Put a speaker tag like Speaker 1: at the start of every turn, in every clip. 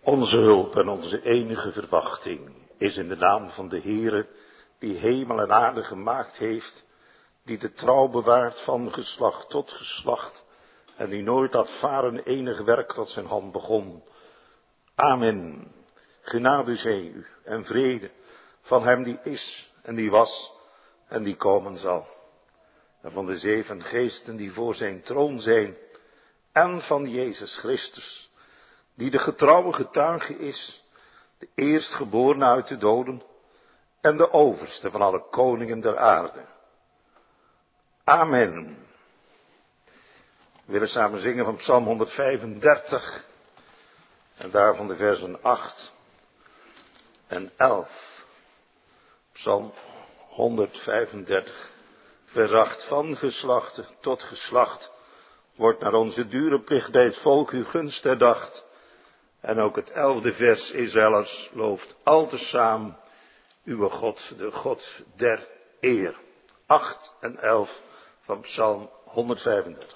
Speaker 1: Onze hulp en onze enige verwachting is in de naam van de Heere, die hemel en aarde gemaakt heeft, die de trouw bewaart van geslacht tot geslacht, en die nooit laat varen enig werk dat zijn hand begon. Amen. Genade zij u en vrede van hem die is en die was en die komen zal. En van de 7 geesten die voor zijn troon zijn, en van Jezus Christus, die de getrouwe getuige is, de eerstgeborene uit de doden en de overste van alle koningen der aarde. Amen. We willen samen zingen van Psalm 135 en daarvan de versen 8 en 11. Psalm 135, vers 8. Van geslacht tot geslacht wordt naar onze dure plicht bij het volk uw gunst herdacht. En ook het 11e vers Israëls looft altesaam uw God, de God der eer. 8 en 11 van Psalm 135.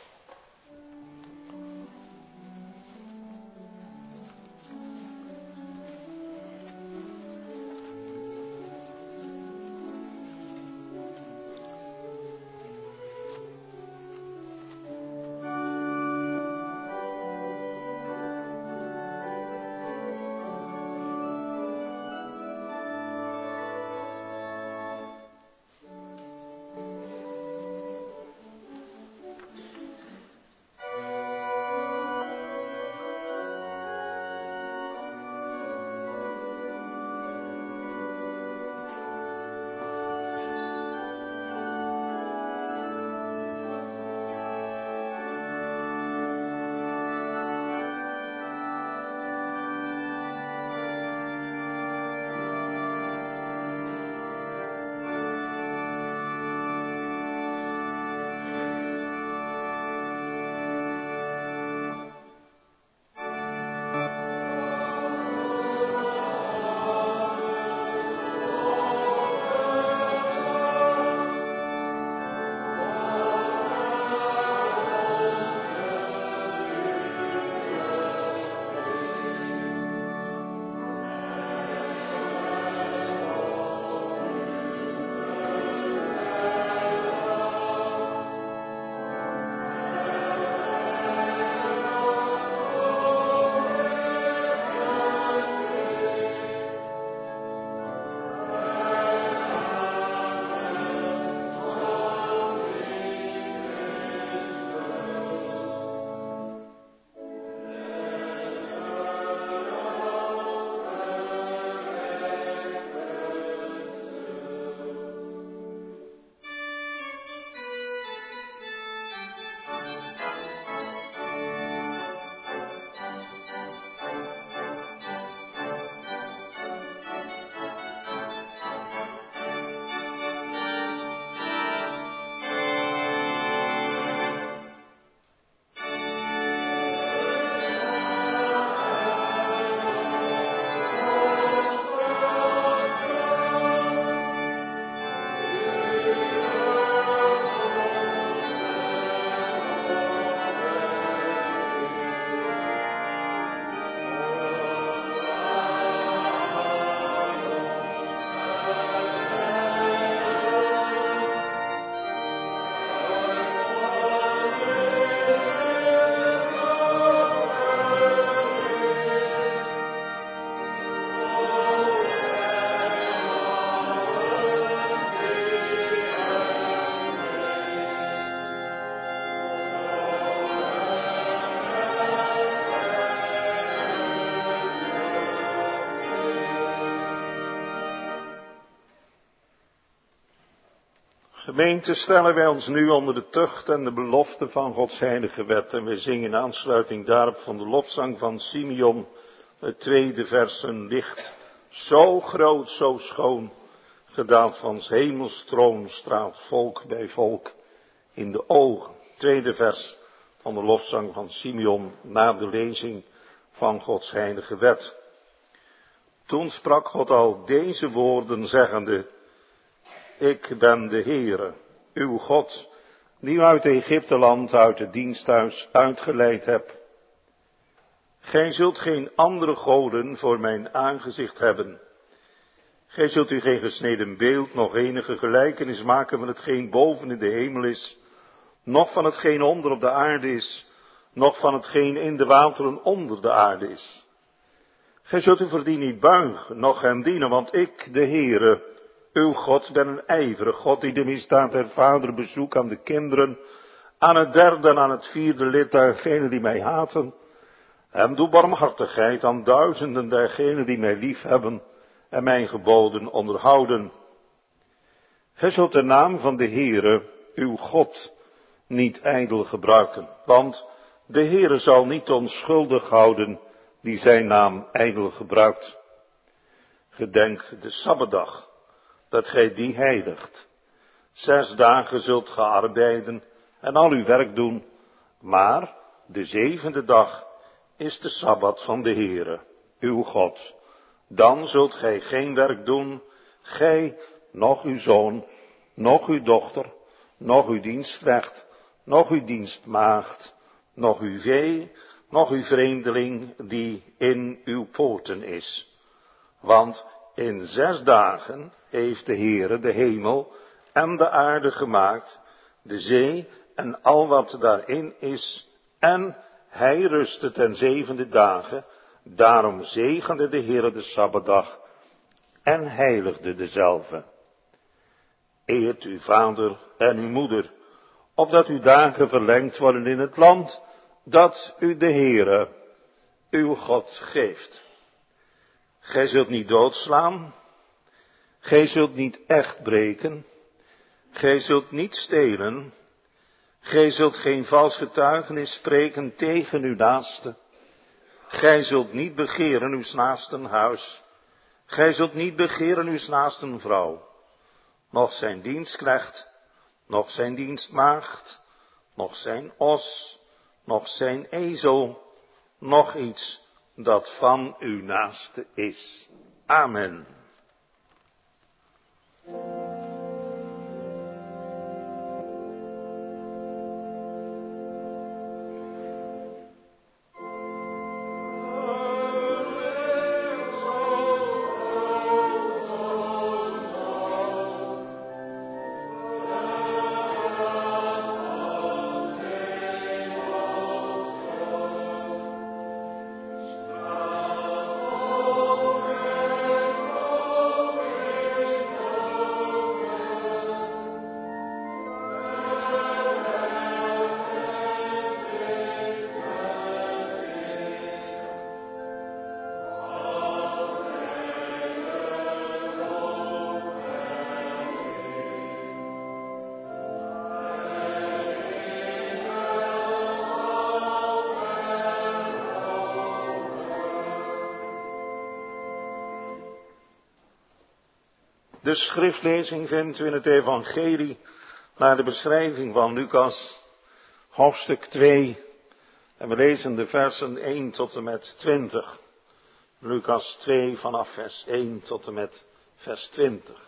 Speaker 1: Gemeente, stellen wij ons nu onder de tucht en de belofte van Gods heilige wet. En wij zingen in aansluiting daarop van de lofzang van Simeon, het 2e vers, een licht zo groot, zo schoon, gedaald van 's hemels troon, straalt volk bij volk in de ogen. 2e vers van de lofzang van Simeon na de lezing van Gods heilige wet. Toen sprak God al deze woorden zeggende: Ik ben de Heere, uw God, die u uit Egypteland, uit het diensthuis uitgeleid hebt. Gij zult geen andere goden voor mijn aangezicht hebben. Gij zult u geen gesneden beeld, nog enige gelijkenis maken van hetgeen boven in de hemel is, noch van hetgeen onder op de aarde is, noch van hetgeen in de wateren onder de aarde is. Gij zult u voor die niet buigen, noch hen dienen, want ik, de Heere, uw God, ben een ijverig God, die de misdaad der vader bezoekt aan de kinderen, aan het derde en aan het vierde lid dergenen die mij haten, en doe barmhartigheid aan duizenden dergenen die mij lief hebben en mijn geboden onderhouden. Gij zult de naam van de Heere, uw God, niet ijdel gebruiken, want de Heere zal niet onschuldig houden die zijn naam ijdel gebruikt. Gedenk de Sabbatdag, dat gij die heiligt. 6 dagen zult ge arbeiden en al uw werk doen, maar de 7e dag is de Sabbat van de Heere, uw God. Dan zult gij geen werk doen, gij, noch uw zoon, noch uw dochter, noch uw dienstknecht, noch uw dienstmaagd, noch uw vee, noch uw vreemdeling die in uw poorten is. Want in 6 dagen heeft de Heere de hemel en de aarde gemaakt, de zee en al wat daarin is, en hij rustte ten 7e dagen, daarom zegende de Heere de Sabbatdag en heiligde dezelve. Eert uw vader en uw moeder, opdat uw dagen verlengd worden in het land dat u de Heere, uw God, geeft. Gij zult niet doodslaan, gij zult niet echt breken, gij zult niet stelen, gij zult geen vals getuigenis spreken tegen uw naaste, gij zult niet begeren uw naasten huis, gij zult niet begeren uw naasten vrouw, noch zijn dienstknecht, noch zijn dienstmaagd, noch zijn os, noch zijn ezel, noch iets dat van uw naaste is. Amen. De schriftlezing vindt u in het evangelie naar de beschrijving van Lucas, hoofdstuk 2, en we lezen de versen 1 tot en met 20. Lucas 2 vanaf vers 1 tot en met vers 20.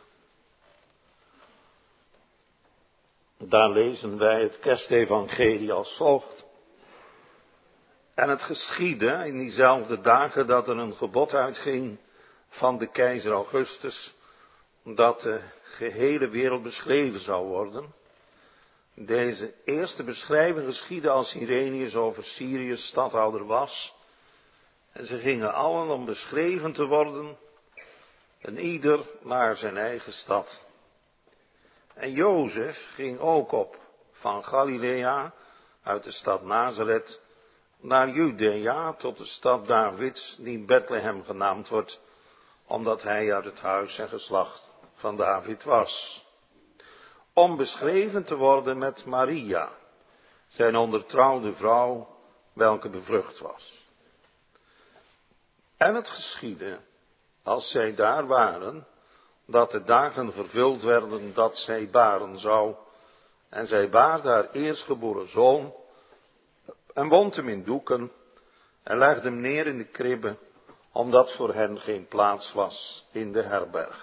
Speaker 1: Daar lezen wij het kerstevangelie als volgt. En het geschiedde in diezelfde dagen dat er een gebod uitging van de keizer Augustus, dat de gehele wereld beschreven zou worden. Deze eerste beschrijving geschiedde als Irenaeus over Syrië stadhouder was. En ze gingen allen om beschreven te worden, en ieder naar zijn eigen stad. En Jozef ging ook op van Galilea, uit de stad Nazareth, naar Judea, tot de stad Davids, die Bethlehem genaamd wordt, omdat hij uit het huis en geslacht van David was. Om beschreven te worden met Maria, zijn ondertrouwde vrouw, welke bevrucht was. En het geschiedde, als zij daar waren, dat de dagen vervuld werden dat zij baren zou. En zij baarde haar eerstgeboren zoon, en wond hem in doeken, en legde hem neer in de kribbe, omdat voor hen geen plaats was in de herberg.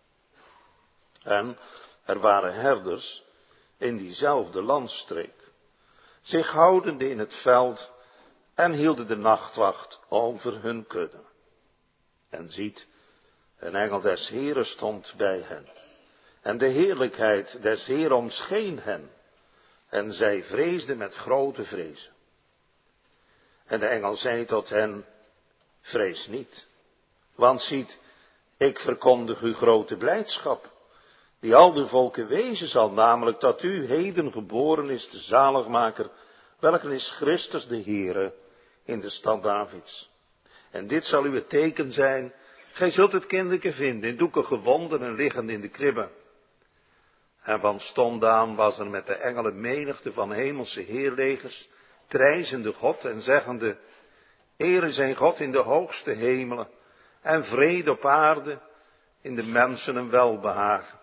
Speaker 1: En er waren herders in diezelfde landstreek, zich houdende in het veld en hielden de nachtwacht over hun kudde. En ziet, een engel des Heeren stond bij hen. En de heerlijkheid des Heeren omscheen hen. En zij vreesden met grote vrezen. En de engel zei tot hen, vrees niet. Want ziet, ik verkondig u grote blijdschap, die al de volken wezen zal, namelijk dat u heden geboren is de zaligmaker, welke is Christus de Heere in de stad Davids. En dit zal u het teken zijn, gij zult het kinderke vinden, in doeken gewonden en liggend in de kribbe. En van stond aan was er met de engelen menigte van hemelse heerlegers, prijzende God en zeggende, Ere zijn God in de hoogste hemelen, en vrede op aarde, in de mensen een welbehagen.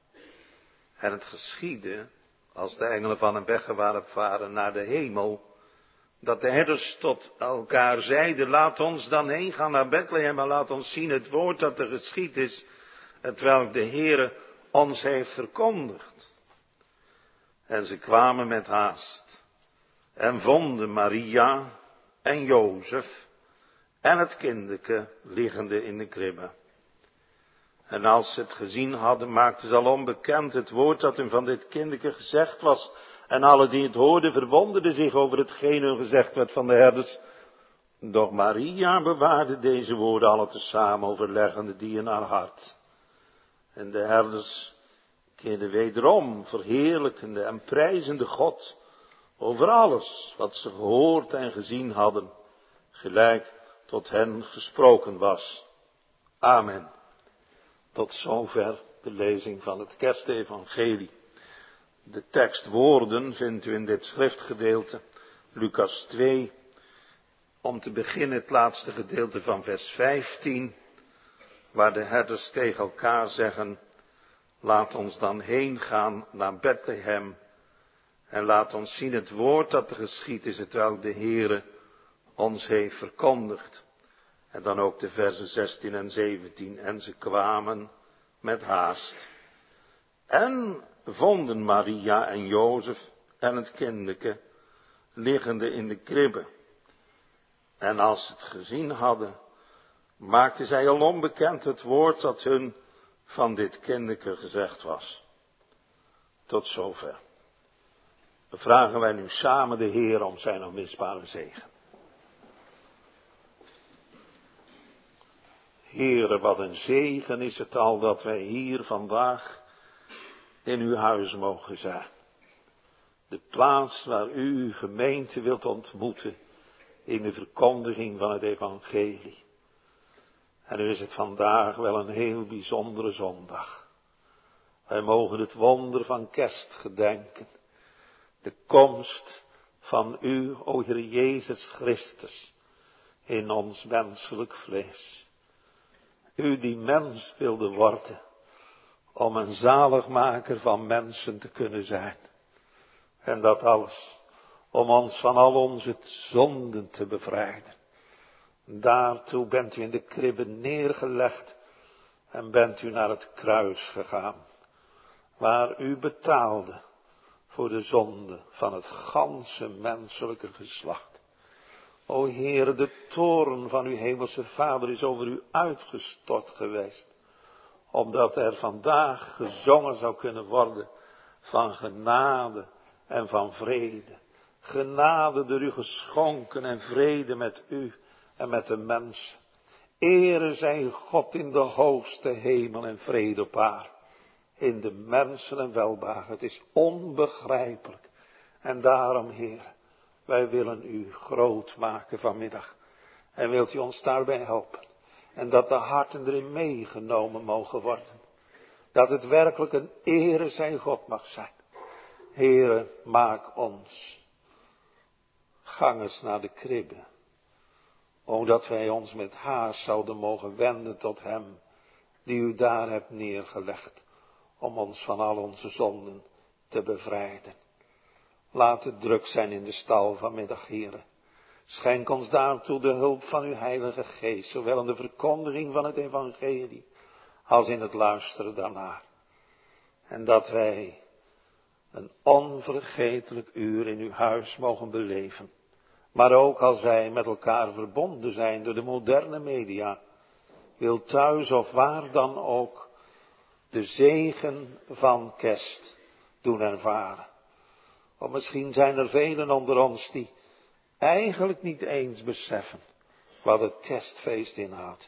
Speaker 1: En het geschiedde, als de engelen van hem weggewarp waren naar de hemel, dat de herders tot elkaar zeiden, laat ons dan heen gaan naar Bethlehem en laat ons zien het woord dat er geschied is, hetwelk de Heere ons heeft verkondigd. En ze kwamen met haast en vonden Maria en Jozef en het kinderke liggende in de kribbe. En als ze het gezien hadden, maakten ze al onbekend het woord dat hun van dit kinderke gezegd was. En alle die het hoorden verwonderden zich over hetgeen hun gezegd werd van de herders. Doch Maria bewaarde deze woorden alle tezamen, overleggende die in haar hart. En de herders keerden wederom, verheerlijkende en prijzende God over alles wat ze gehoord en gezien hadden, gelijk tot hen gesproken was. Amen. Tot zover de lezing van het Kerstevangelie. De tekstwoorden vindt u in dit schriftgedeelte, Lucas 2, om te beginnen het laatste gedeelte van vers 15, waar de herders tegen elkaar zeggen, laat ons dan heen gaan naar Bethlehem en laat ons zien het woord dat er geschied is, hetwelk de Heere ons heeft verkondigd. En dan ook de versen 16 en 17. En ze kwamen met haast. En vonden Maria en Jozef en het kinderke liggende in de kribbe. En als ze het gezien hadden, maakten zij al onbekend het woord dat hun van dit kinderke gezegd was. Tot zover. Dan vragen wij nu samen de Heer om zijn onmisbare zegen. Heere, wat een zegen is het al dat wij hier vandaag in uw huis mogen zijn. De plaats waar u uw gemeente wilt ontmoeten in de verkondiging van het evangelie. En nu is het vandaag wel een heel bijzondere zondag. Wij mogen het wonder van kerst gedenken. De komst van u, o Heer Jezus Christus, in ons menselijk vlees. U die mens wilde worden, om een zaligmaker van mensen te kunnen zijn. En dat alles, om ons van al onze zonden te bevrijden. Daartoe bent u in de kribbe neergelegd en bent u naar het kruis gegaan, waar u betaalde voor de zonde van het ganse menselijke geslacht. O Heere, de toorn van uw hemelse Vader is over u uitgestort geweest, omdat er vandaag gezongen zou kunnen worden van genade en van vrede. Genade door u geschonken en vrede met u en met de mensen. Ere zij God in de hoogste hemel en vrede op aarde. In de mensen en welbehagen. Het is onbegrijpelijk. En daarom, Heer, wij willen u groot maken vanmiddag. En wilt u ons daarbij helpen. En dat de harten erin meegenomen mogen worden. Dat het werkelijk een ere zijn God mag zijn. Heere, maak ons gangers naar de kribbe. Omdat wij ons met haast zouden mogen wenden tot hem die u daar hebt neergelegd. Om ons van al onze zonden te bevrijden. Laat het druk zijn in de stal vanmiddag, Heere. Schenk ons daartoe de hulp van uw Heilige Geest, zowel in de verkondiging van het evangelie, als in het luisteren daarnaar. En dat wij een onvergetelijk uur in uw huis mogen beleven,
Speaker 2: Maar ook als wij met elkaar verbonden zijn door de moderne media, wil thuis of waar dan ook de zegen van kerst doen ervaren. Want misschien zijn er velen onder ons die eigenlijk niet eens beseffen wat het kerstfeest inhoudt.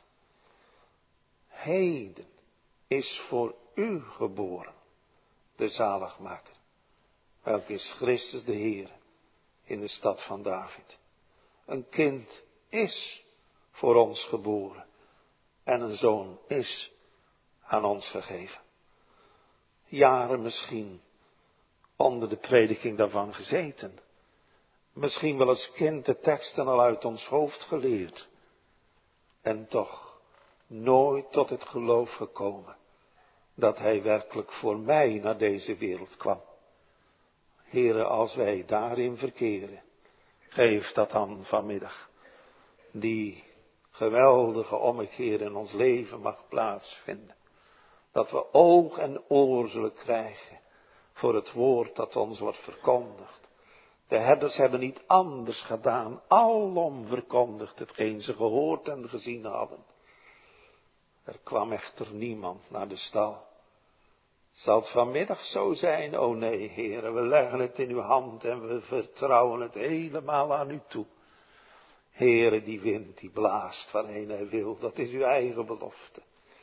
Speaker 2: Heden is voor u geboren de zaligmaker, welke is Christus de Heer in de stad van David. Een kind is voor ons geboren en een zoon is aan ons gegeven. Jaren misschien onder de prediking daarvan gezeten. Misschien wel als kind de teksten al uit ons hoofd geleerd. En toch nooit tot het geloof gekomen dat hij werkelijk voor mij naar deze wereld kwam. Heere, als wij daarin verkeren, geef dat dan vanmiddag. Die geweldige ommekeer in ons leven mag plaatsvinden. Dat we oog en oor zullen krijgen voor het woord dat ons wordt verkondigd. De herders hebben niet anders gedaan, alom verkondigd hetgeen ze gehoord en gezien hadden. Er kwam echter niemand naar de stal. Zal het vanmiddag zo zijn? O nee, Heere, we leggen het in uw hand en we vertrouwen het helemaal aan u toe. Heere, die wind die blaast waarheen hij wil, dat is uw eigen belofte.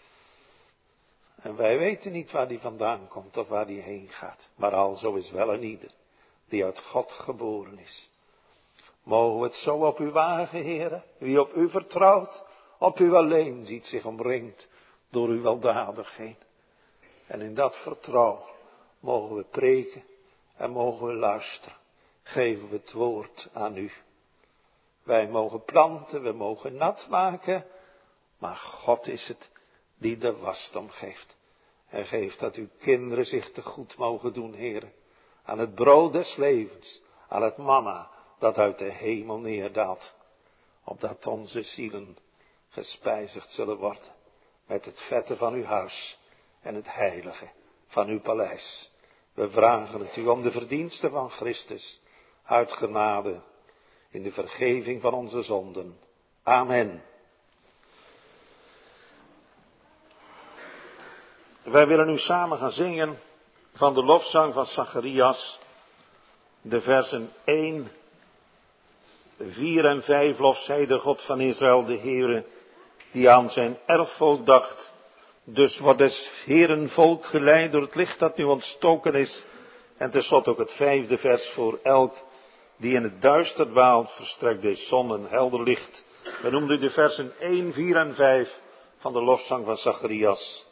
Speaker 2: En wij weten niet waar die vandaan komt of waar die heen gaat. Maar alzo is wel een ieder die uit God geboren is. Mogen we het zo op u wagen, Heere? Wie op u vertrouwt, op u alleen ziet zich omringd door uw weldadigheid. En in dat vertrouwen mogen we preken en mogen we luisteren. Geven we het woord aan u. Wij mogen planten, we mogen nat maken. Maar God is het die de wasdom geeft. En geeft dat uw kinderen zich te goed mogen doen, Heere. Aan het brood des levens, aan het manna dat uit de hemel neerdaalt. Opdat onze zielen gespijzigd zullen worden met het vette van uw huis en het heilige van uw paleis. We vragen het u om de verdiensten van Christus uit genade in de vergeving van onze zonden. Amen. Wij willen nu samen gaan zingen van de lofzang van Zacharias, de versen 1, 4 en 5. Lof zij de God van Israël, de Heere, die aan zijn erfvolk dacht. Dus wordt des Heeren volk geleid door het licht dat nu ontstoken is. En tenslotte ook het 5e vers voor elk die in het duister dwaalt, verstrekt deze zon een helder licht. We noemden de versen 1, 4 en 5 van de lofzang van Zacharias.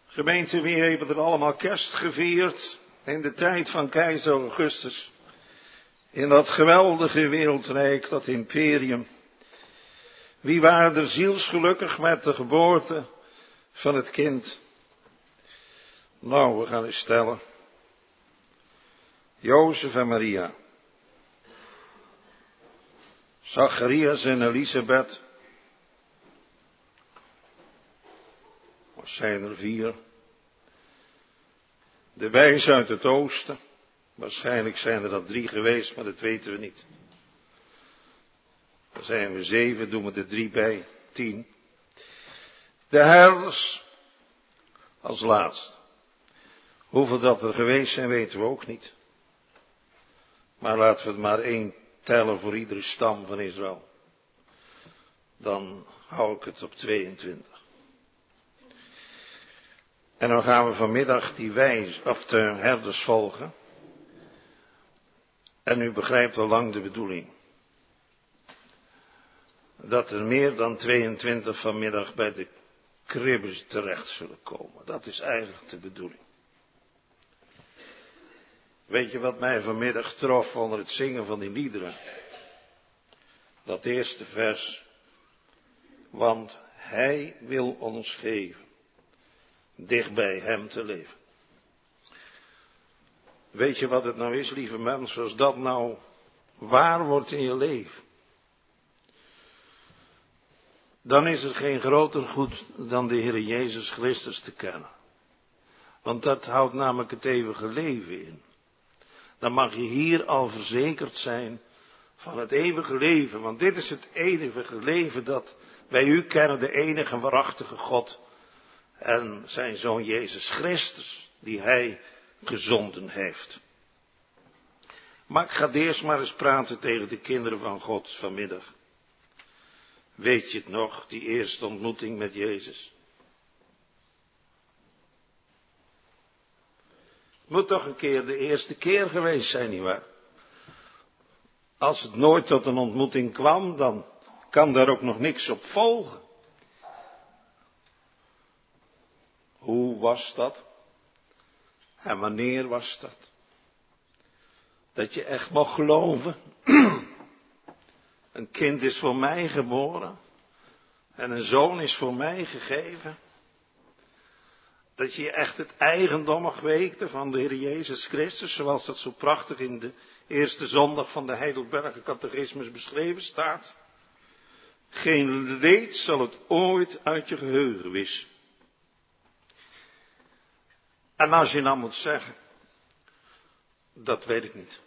Speaker 1: Gemeente, wie hebben er allemaal kerst gevierd in de tijd van keizer Augustus? In dat geweldige wereldrijk, dat imperium. Wie waren er zielsgelukkig met de geboorte van het kind? Nou, we gaan eens stellen. Jozef en Maria. Zacharias en Elisabeth. Wat zijn er 4? De wijzen uit het oosten. Waarschijnlijk zijn er dat 3 geweest, maar dat weten we niet. Dan zijn we 7, doen we er 3 bij, 10. De herders als laatst. Hoeveel dat er geweest zijn, weten we ook niet. Maar laten we het maar 1 tellen voor iedere stam van Israël. Dan hou ik het op 22. En dan gaan we vanmiddag de herders volgen. En u begrijpt al lang de bedoeling. Dat er meer dan 22 vanmiddag bij de kribbes terecht zullen komen. Dat is eigenlijk de bedoeling. Weet je wat mij vanmiddag trof onder het zingen van die liederen? Dat eerste vers. Want Hij wil ons geven dicht bij Hem te leven. Weet je wat het nou is, lieve mensen, als dat nou waar wordt in je leven? Dan is er geen groter goed dan de Heer Jezus Christus te kennen. Want dat houdt namelijk het eeuwige leven in. Dan mag je hier al verzekerd zijn van het eeuwige leven. Want dit is het eeuwige leven dat wij u kennen, de enige waarachtige God. En zijn Zoon Jezus Christus, die Hij gezonden heeft. Maar ik ga eerst maar eens praten tegen de kinderen van God vanmiddag. Weet je het nog, die eerste ontmoeting met Jezus? Moet toch een keer de eerste keer geweest zijn, nietwaar? Als het nooit tot een ontmoeting kwam, dan kan daar ook nog niks op volgen. Hoe was dat? En wanneer was dat? Dat je echt mocht geloven. Een kind is voor mij geboren. En een zoon is voor mij gegeven. Dat je echt het eigendom mag weten van de Heer Jezus Christus. Zoals dat zo prachtig in de eerste zondag van de Heidelberger Catechismus beschreven staat. Geen leed zal het ooit uit je geheugen wissen. En als je nou moet zeggen, dat weet ik niet.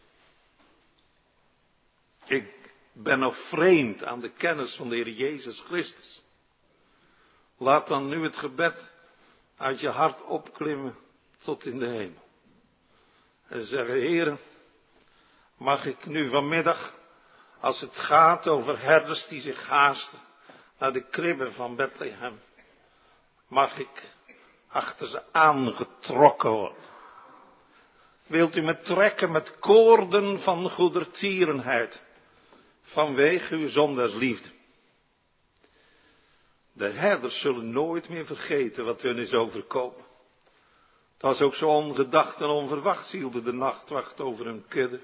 Speaker 1: Ik ben nog vreemd aan de kennis van de Heer Jezus Christus. Laat dan nu het gebed uit je hart opklimmen tot in de hemel. En zeggen, Heere, mag ik nu vanmiddag, als het gaat over herders die zich haasten naar de kribbe van Bethlehem, mag ik achter ze aangetrokken worden. Wilt u me trekken met koorden van goedertierenheid, vanwege uw zondagsliefde. De herders zullen nooit meer vergeten wat hun is overkomen. Het was ook zo ongedacht en onverwacht, hielden de nachtwacht over hun kudde.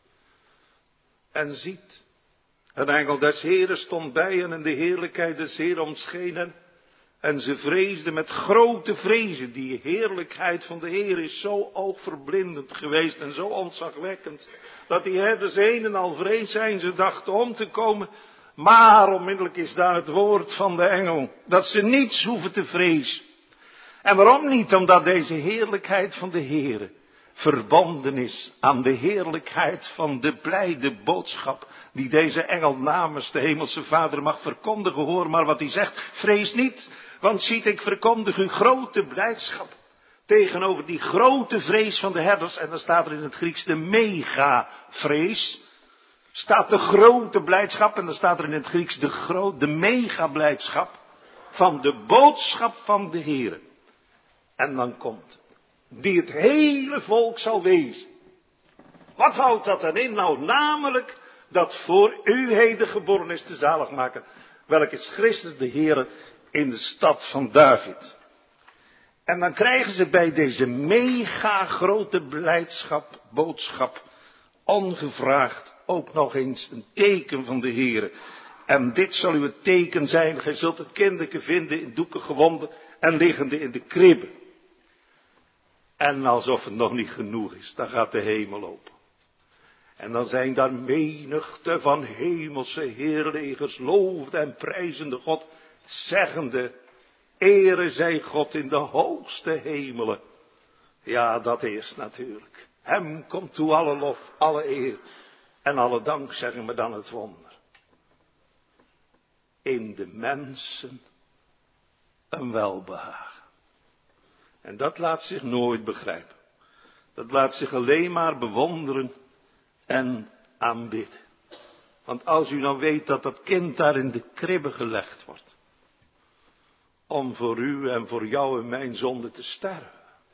Speaker 1: En ziet, een engel des Heeren stond bij hen en de heerlijkheid des Heeren omscheen hen. En ze vreesden met grote vrezen. Die heerlijkheid van de Heer is zo oogverblindend geweest en zo ontzagwekkend. Dat die herders een en al vrees zijn. Ze dachten om te komen. Maar onmiddellijk is daar het woord van de engel. Dat ze niets hoeven te vrezen. En waarom niet? Omdat deze heerlijkheid van de Heer verbonden is aan de heerlijkheid van de blijde boodschap die deze engel namens de hemelse Vader mag verkondigen. Hoor maar wat hij zegt. Vrees niet, want ziet, ik verkondig u grote blijdschap tegenover die grote vrees van de herders. En dan staat er in het Grieks de mega-vrees. Staat de grote blijdschap en dan staat er in het Grieks de mega-blijdschap van de boodschap van de Heer. En dan komt het. Die het hele volk zal wezen. Wat houdt dat dan in? Nou, namelijk dat voor u heden geboren is de zaligmaker. Welk is Christus de Heer in de stad van David. En dan krijgen ze bij deze mega grote boodschap, ongevraagd ook nog eens een teken van de Heere. En dit zal uw teken zijn, gij zult het kinderke vinden in doeken gewonden en liggende in de kribbe. En alsof het nog niet genoeg is, dan gaat de hemel open. En dan zijn daar menigte van hemelse heerlegers, loofde en prijzende God, zeggende, ere zij God in de hoogste hemelen. Ja, dat is natuurlijk. Hem komt toe alle lof, alle eer en alle dank, zeggen we dan het wonder. In de mensen een welbehagen. En dat laat zich nooit begrijpen. Dat laat zich alleen maar bewonderen en aanbidden. Want als u dan weet dat dat kind daar in de kribbe gelegd wordt. Om voor u en voor jou en mijn zonde te sterven.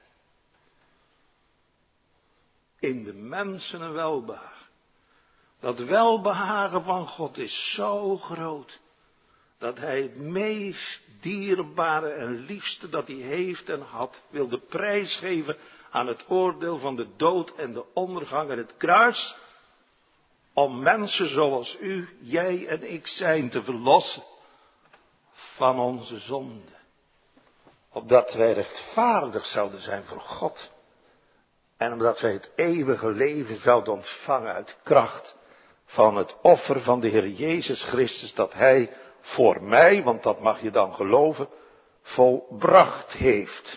Speaker 1: In de mensen een welbehagen. Dat welbehagen van God is zo groot. Dat hij het meest dierbare en liefste dat hij heeft en had, wilde prijsgeven aan het oordeel van de dood en de ondergang en het kruis. Om mensen zoals u, jij en ik zijn te verlossen van onze zonde. Opdat wij rechtvaardig zouden zijn voor God. En omdat wij het eeuwige leven zouden ontvangen uit kracht van het offer van de Heer Jezus Christus dat hij voor mij, want dat mag je dan geloven, volbracht heeft.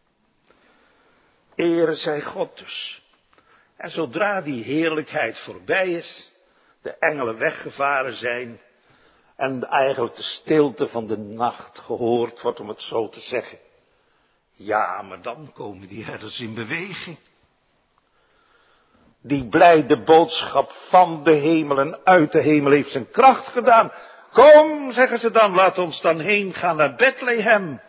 Speaker 1: Ere zij God dus. En zodra die heerlijkheid voorbij is, de engelen weggevaren zijn en eigenlijk de stilte van de nacht gehoord wordt, om het zo te zeggen. Ja, maar dan komen die herders in beweging. Die blijde boodschap van de hemel en uit de hemel heeft zijn kracht gedaan. Kom, zeggen ze dan, laat ons dan heen gaan naar Bethlehem.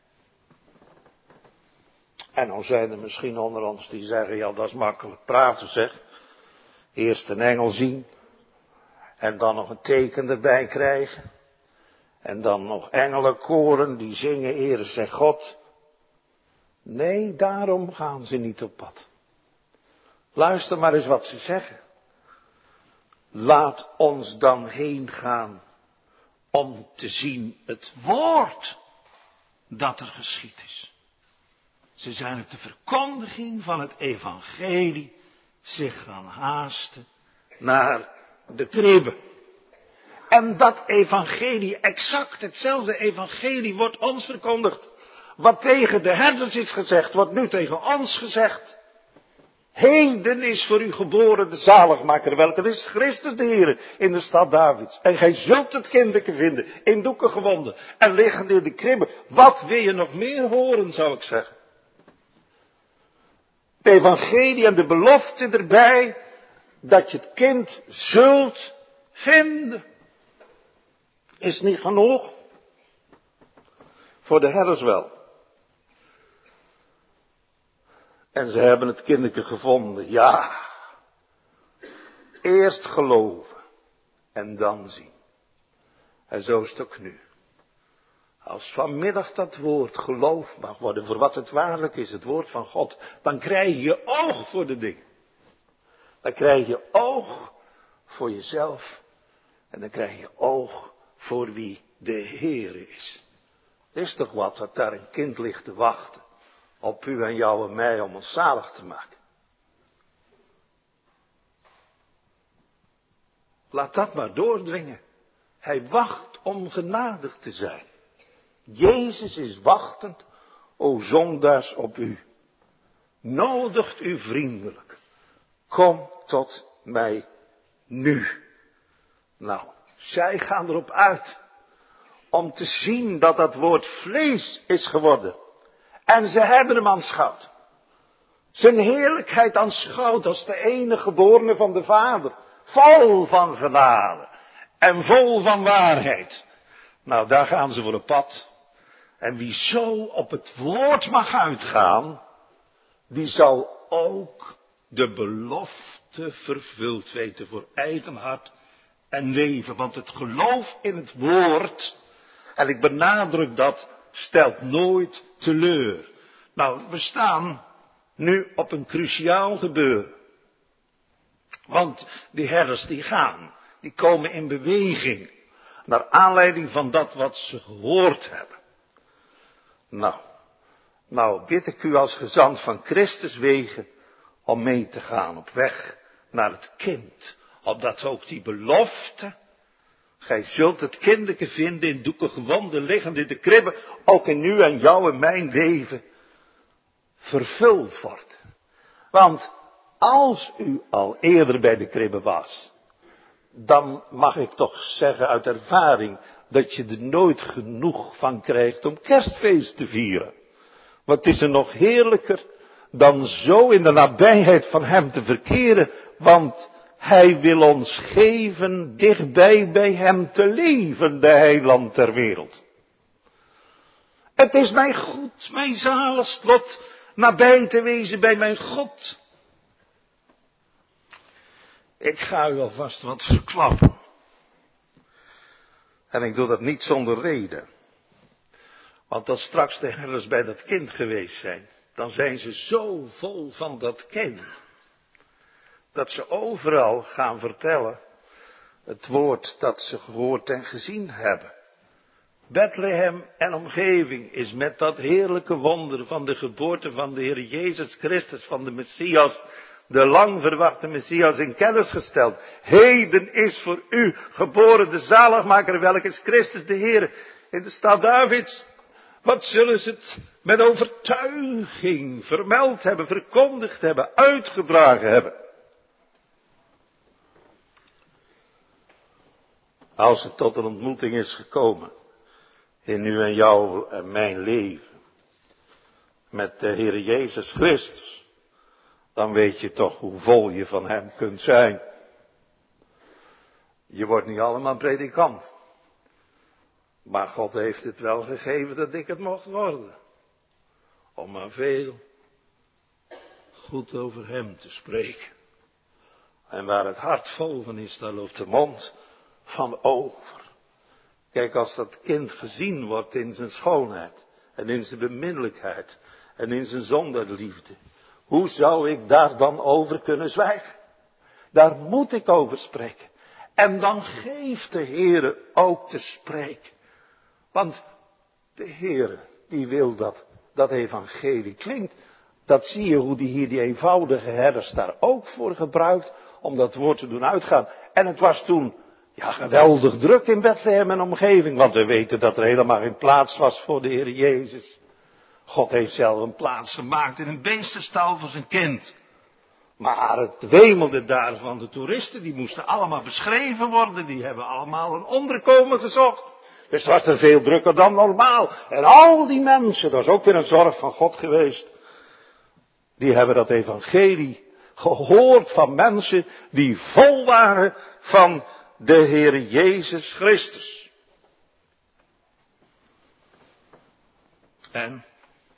Speaker 1: En dan zijn er misschien onder ons die zeggen, ja, dat is makkelijk praten zeg. Eerst een engel zien. En dan nog een teken erbij krijgen. En dan nog engelenkoren die zingen, ere zij God. Nee, daarom gaan ze niet op pad. Luister maar eens wat ze zeggen. Laat ons dan heen gaan om te zien het woord dat er geschied is. Ze zijn op de verkondiging van het evangelie zich gaan haasten naar de kribbe. En dat evangelie, exact hetzelfde evangelie wordt ons verkondigd. Wat tegen de herders is gezegd, wordt nu tegen ons gezegd. Heden is voor u geboren de zaligmaker, welke is Christus de Heer in de stad Davids. En gij zult het kinderke vinden, in doeken gewonden en liggende in de kribbe. Wat wil je nog meer horen, zou ik zeggen. Het evangelie en de belofte erbij, dat je het kind zult vinden. Is niet genoeg? Voor de herders wel. En ze hebben het kinderke gevonden, ja. Eerst geloven en dan zien. En zo is het ook nu. Als vanmiddag dat woord geloof mag worden voor wat het waarlijk is, het woord van God, dan krijg je oog voor de dingen. Dan krijg je oog voor jezelf en dan krijg je oog voor wie de Heere is. Het is toch wat dat daar een kind ligt te wachten op u en jou en mij om ons zalig te maken. Laat dat maar doordringen. Hij wacht om genadig te zijn. Jezus is wachtend, o zondaars, op u. Nodigt u vriendelijk. Kom tot mij nu. Nou, zij gaan erop uit om te zien dat dat woord vlees is geworden. En ze hebben hem aanschouwd. Zijn heerlijkheid aanschouwd als de enige geborene van de Vader. Vol van genade en vol van waarheid. Nou, daar gaan ze voor een pad. En wie zo op het woord mag uitgaan, die zal ook de belofte vervuld weten voor eigen hart en leven. Want het geloof in het woord, en ik benadruk dat, stelt nooit teleur. Nou, we staan nu op een cruciaal gebeuren. Want die herders die komen in beweging. Naar aanleiding van dat wat ze gehoord hebben. Nou bid ik u als gezant van Christus wegen om mee te gaan op weg naar het kind. Opdat ook die belofte, gij zult het kindeke vinden in doeken gewonden liggend in de kribbe, ook in u en jou en mijn leven vervuld wordt. Want als u al eerder bij de kribbe was, dan mag ik toch zeggen uit ervaring dat je er nooit genoeg van krijgt om kerstfeest te vieren. Wat is er nog heerlijker dan zo in de nabijheid van hem te verkeren, want hij wil ons geven dichtbij bij hem te leven, de heiland ter wereld. Het is mij goed, mijn zaligst lot, nabij te wezen bij mijn God. Ik ga u alvast wat verklappen. En ik doe dat niet zonder reden. Want als straks de herders bij dat kind geweest zijn, dan zijn ze zo vol van dat kind, dat ze overal gaan vertellen het woord dat ze gehoord en gezien hebben. Bethlehem en omgeving is met dat heerlijke wonder van de geboorte van de Heer Jezus Christus, van de Messias, de lang verwachte Messias, in kennis gesteld. Heden is voor u geboren de zaligmaker, welke is Christus de Heer, in de stad Davids. Wat zullen ze het met overtuiging vermeld hebben, verkondigd hebben, uitgedragen hebben. Als het tot een ontmoeting is gekomen, in u en jou en mijn leven, met de Heer Jezus Christus, dan weet je toch hoe vol je van hem kunt zijn. Je wordt niet allemaal predikant. Maar God heeft het wel gegeven dat ik het mocht worden. Om maar veel goed over hem te spreken. En waar het hart vol van is, daar loopt de mond van over. Kijk, als dat kind gezien wordt in zijn schoonheid. En in zijn beminnelijkheid. En in zijn zonderliefde. Hoe zou ik daar dan over kunnen zwijgen? Daar moet ik over spreken. En dan geeft de Heere ook te spreken. Want de Heere, die wil dat evangelie klinkt. Dat zie je hoe die hier die eenvoudige herders daar ook voor gebruikt. Om dat woord te doen uitgaan. En het was toen geweldig druk in Bethlehem en omgeving. Want we weten dat er helemaal geen plaats was voor de Heer Jezus. God heeft zelf een plaats gemaakt in een beestenstal voor zijn kind. Maar het wemelde daar van de toeristen. Die moesten allemaal beschreven worden. Die hebben allemaal een onderkomen gezocht. Dus het was er veel drukker dan normaal. En al die mensen, dat is ook weer een zorg van God geweest. Die hebben dat evangelie gehoord van mensen die vol waren van de Heer Jezus Christus. En,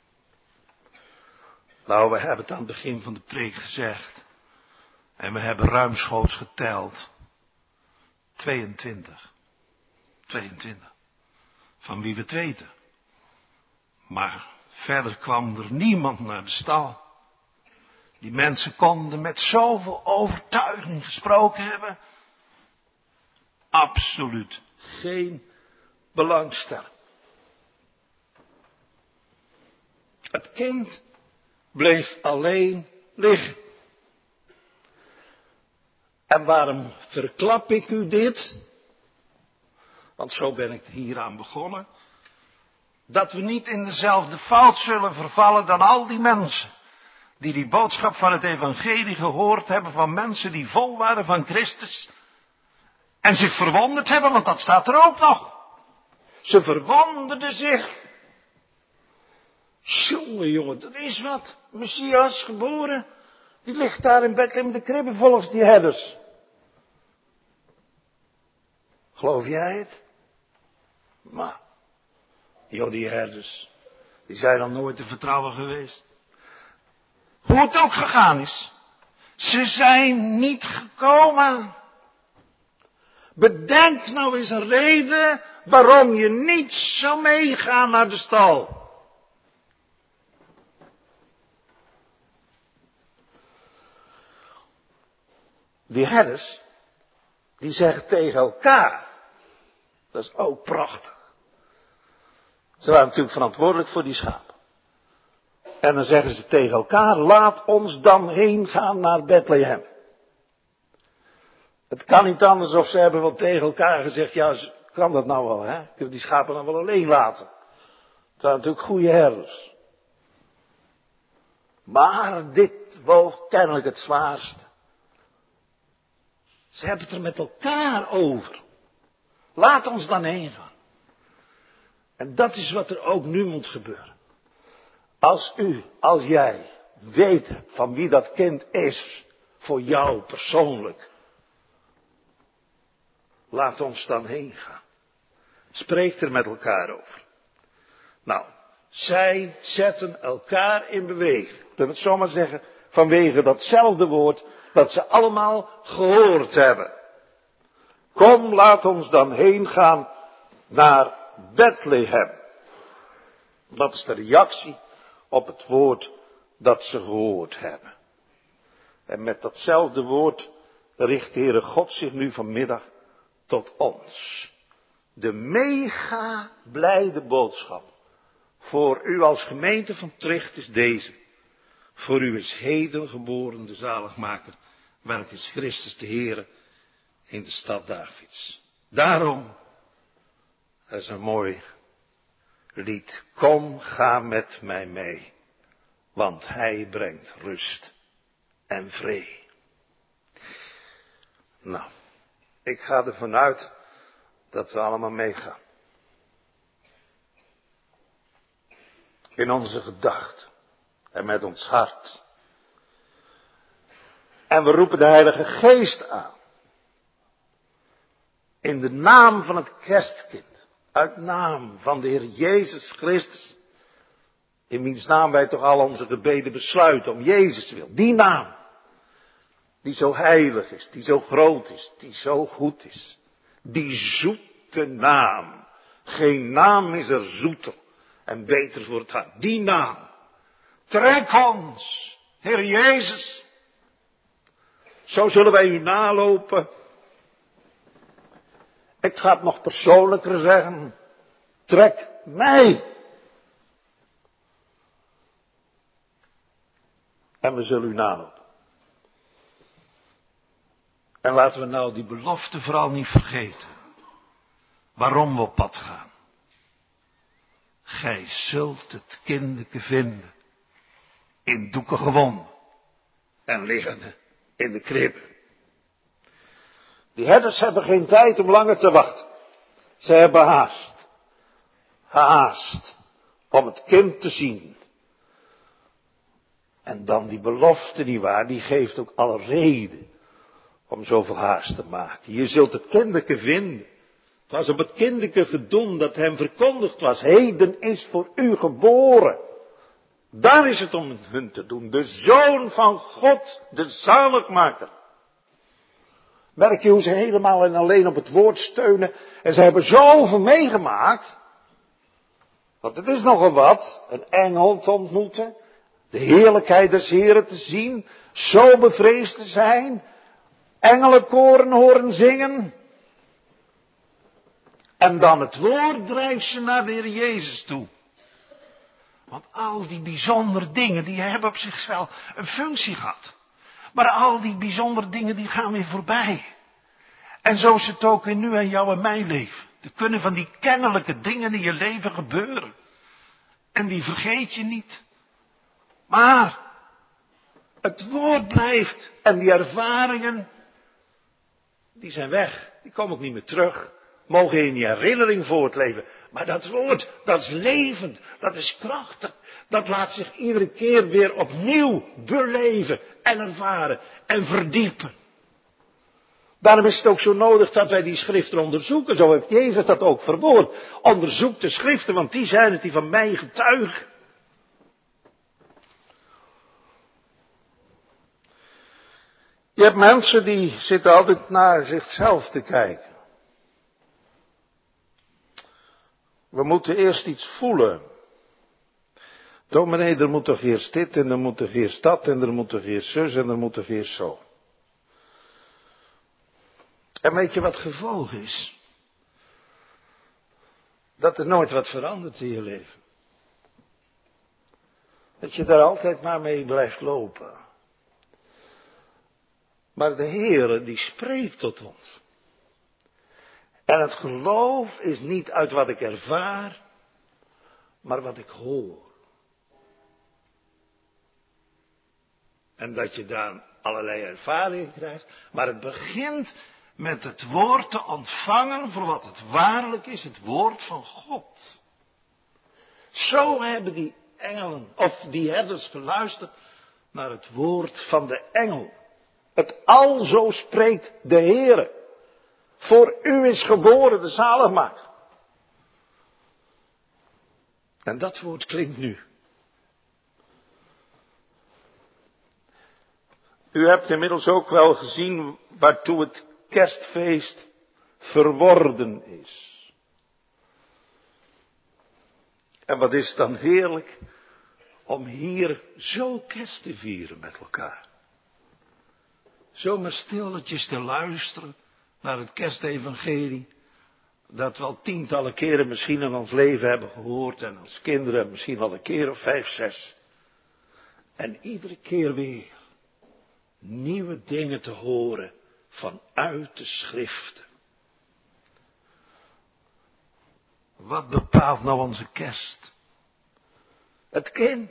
Speaker 1: nou, we hebben het aan het begin van de preek gezegd. En we hebben ruimschoots geteld. 22. Van wie we het weten. Maar verder kwam er niemand naar de stal. Die mensen konden met zoveel overtuiging gesproken hebben. Absoluut geen belangstelling. Het kind bleef alleen liggen. En waarom verklap ik u dit? Want zo ben ik hieraan begonnen. Dat we niet in dezelfde fout zullen vervallen dan al die mensen. Die boodschap van het evangelie gehoord hebben van mensen die vol waren van Christus. En zich verwonderd hebben, want dat staat er ook nog. Ze verwonderden zich. Jongen, dat is wat. Messias geboren. Die ligt daar in Bethlehem de kribbe volgens die herders. Geloof jij het? Maar, die herders, die zijn dan nooit te vertrouwen geweest. Hoe het ook gegaan is. Ze zijn niet gekomen. Bedenk nou eens een reden waarom je niet zou meegaan naar de stal. Die herders, die zeggen tegen elkaar, dat is ook prachtig. Ze waren natuurlijk verantwoordelijk voor die schapen. En dan zeggen ze tegen elkaar, laat ons dan heen gaan naar Bethlehem. Het kan niet anders of ze hebben wel tegen elkaar gezegd, ja, kan dat nou wel, hè? Kunnen we die schapen dan wel alleen laten? Het waren natuurlijk goede herders. Maar dit woog kennelijk het zwaarste. Ze hebben het er met elkaar over. Laat ons dan heen gaan. En dat is wat er ook nu moet gebeuren. Als u, als jij weet van wie dat kind is, voor jou persoonlijk. Laat ons dan heen gaan. Spreek er met elkaar over. Nou, zij zetten elkaar in beweging. Laten we het zomaar zeggen, vanwege datzelfde woord dat ze allemaal gehoord hebben. Kom, laat ons dan heen gaan naar Bethlehem. Dat is de reactie op het woord dat ze gehoord hebben. En met datzelfde woord richt de Heere God zich nu vanmiddag tot ons. De mega blijde boodschap voor u als gemeente van Tricht is deze. Voor u is heden geboren de zaligmaker, welk is Christus de Heere in de stad Davids. Daarom, dat is een mooi lied, kom, ga met mij mee, want hij brengt rust en vrede. Nou, ik ga ervan uit dat we allemaal meegaan. In onze gedachten en met ons hart. En we roepen de Heilige Geest aan. In de naam van het kerstkind. Uit naam van de Heer Jezus Christus. In wiens naam wij toch al onze gebeden besluiten om Jezus wil. Die naam. Die zo heilig is, die zo groot is, die zo goed is. Die zoete naam. Geen naam is er zoeter en beter voor het hart. Die naam. Trek ons, Heer Jezus. Zo zullen wij u nalopen. Ik ga het nog persoonlijker zeggen. Trek mij. En we zullen u nalopen. En laten we nou die belofte vooral niet vergeten. Waarom we op pad gaan. Gij zult het kindeke vinden. In doeken gewonden. En liggende in de kribbe. Die herders hebben geen tijd om langer te wachten. Ze hebben haast. Haast. Om het kind te zien. En dan die belofte nietwaar, die geeft ook alle reden. Om zoveel haast te maken. Je zult het kindeke vinden. Het was op het kindeke gedoen dat hem verkondigd was. Heden is voor u geboren. Daar is het om hun te doen. De Zoon van God, de zaligmaker. Merk je hoe ze helemaal en alleen op het woord steunen. En ze hebben zoveel meegemaakt. Want het is nogal wat. Een engel te ontmoeten. De heerlijkheid des Heren te zien. Zo bevreesd te zijn. Engelenkoren horen zingen. En dan het woord drijft ze naar de Heer Jezus toe. Want al die bijzondere dingen, die hebben op zichzelf een functie gehad. Maar al die bijzondere dingen, die gaan weer voorbij. En zo is het ook in nu en jou en mijn leven. Er kunnen van die kennelijke dingen in je leven gebeuren. En die vergeet je niet. Maar het woord blijft. En die ervaringen, die zijn weg. Die komen ook niet meer terug. Mogen in je herinnering voortleven. Maar dat woord, dat is levend. Dat is krachtig. Dat laat zich iedere keer weer opnieuw beleven. En ervaren. En verdiepen. Daarom is het ook zo nodig dat wij die schriften onderzoeken. Zo heeft Jezus dat ook verwoord. Onderzoek de schriften, want die zijn het die van mij getuigen. Je hebt mensen die zitten altijd naar zichzelf te kijken. We moeten eerst iets voelen. Dominee, er moet toch eerst dit en er moet toch eerst dat en er moet toch eerst zus en er moet toch eerst zo.
Speaker 2: En weet je wat het gevolg is? Dat er nooit wat verandert in je leven. Dat je daar altijd maar mee blijft lopen. Maar de Heere die spreekt tot ons. En het geloof is niet uit wat ik ervaar, maar wat ik hoor. En dat je daar allerlei ervaringen krijgt. Maar het begint met het woord te ontvangen voor wat het waarlijk is, het woord van God. Zo hebben die engelen, of die herders geluisterd naar het woord van de engel. Het alzo spreekt de Heere. Voor u is geboren de zaligmaker. En dat woord klinkt nu. U hebt inmiddels ook wel gezien waartoe het kerstfeest verworden is. En wat is het dan heerlijk om hier zo kerst te vieren met elkaar. Zo maar stilletjes te luisteren naar het kerstevangelie. Dat we al tientallen keren misschien in ons leven hebben gehoord. En als kinderen misschien al een keer of 5, 6. En iedere keer weer nieuwe dingen te horen vanuit de schriften. Wat bepaalt nou onze kerst? Het kind.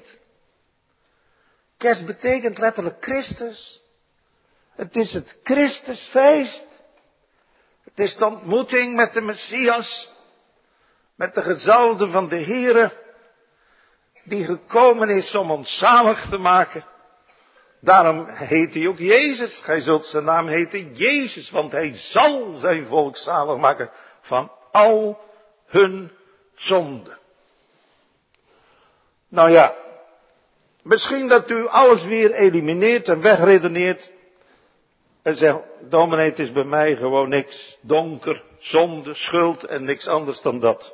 Speaker 2: Kerst betekent letterlijk Christus. Het is het Christusfeest. Het is de ontmoeting met de Messias. Met de gezalfde van de Heere. Die gekomen is om ons zalig te maken. Daarom heet hij ook Jezus. Gij zult zijn naam heten Jezus. Want hij zal zijn volk zalig maken van al hun zonden. Nou ja. Misschien dat u alles weer elimineert en wegredeneert. En zegt, dominee, het is bij mij gewoon niks. Donker, zonde, schuld en niks anders dan dat.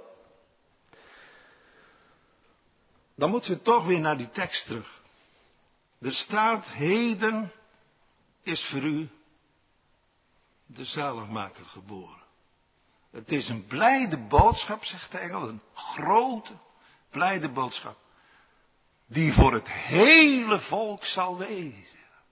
Speaker 2: Dan moet u toch weer naar die tekst terug. Er staat, heden is voor u de zaligmaker geboren. Het is een blijde boodschap, zegt de engel, een grote, blijde boodschap. Die voor het hele volk zal wezen.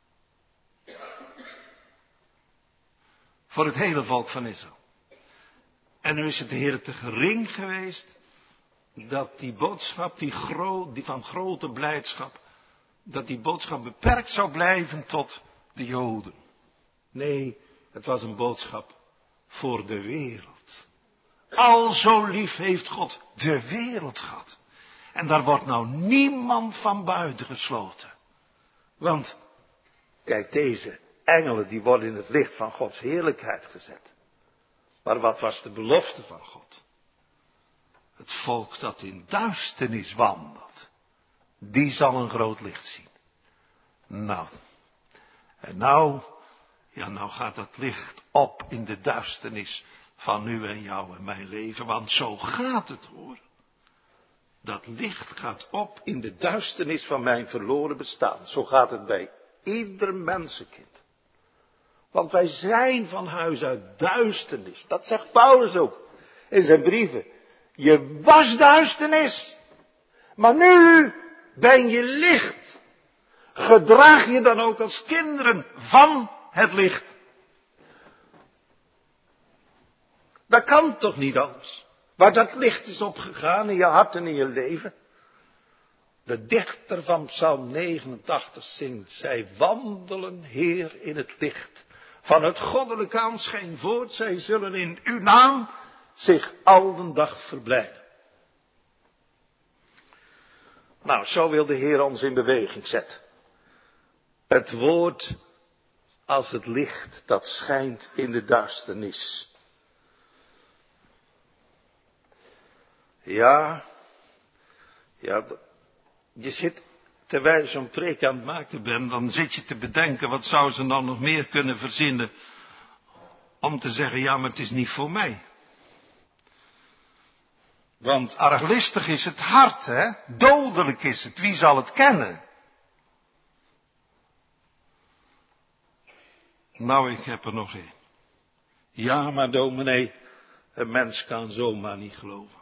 Speaker 2: Voor het hele volk van Israël. En nu is het de Heer te gering geweest dat die boodschap, die van grote blijdschap, dat die boodschap beperkt zou blijven tot de Joden. Nee, het was een boodschap voor de wereld. Al zo lief heeft God de wereld gehad. En daar wordt nou niemand van buiten gesloten. Want, kijk, deze engelen die worden in het licht van Gods heerlijkheid gezet. Maar wat was de belofte van God? Het volk dat in duisternis wandelt, die zal een groot licht zien. Nou, en nou gaat dat licht op in de duisternis van u en jou en mijn leven. Want zo gaat het, hoor. Dat licht gaat op in de duisternis van mijn verloren bestaan. Zo gaat het bij ieder mensenkind. Want wij zijn van huis uit duisternis. Dat zegt Paulus ook in zijn brieven. Je was duisternis. Maar nu ben je licht. Gedraag je dan ook als kinderen van het licht. Dat kan toch niet anders. Waar dat licht is opgegaan in je hart en in je leven. De dichter van Psalm 89 zingt. Zij wandelen, Heer, in het licht. Van het goddelijke aanschijn voort. Zij zullen in uw naam zich al den dag verblijden. Nou, zo wil de Heer ons in beweging zetten. Het woord als het licht dat schijnt in de duisternis. Ja, je zit, terwijl je zo'n preek aan het maken bent, dan zit je te bedenken, wat zou ze dan nog meer kunnen verzinnen om te zeggen, ja, maar het is niet voor mij. Want arglistig is het hart, hè? Dodelijk is het, wie zal het kennen? Nou, ik heb er nog één.
Speaker 1: Ja, maar dominee, een mens kan zomaar niet geloven.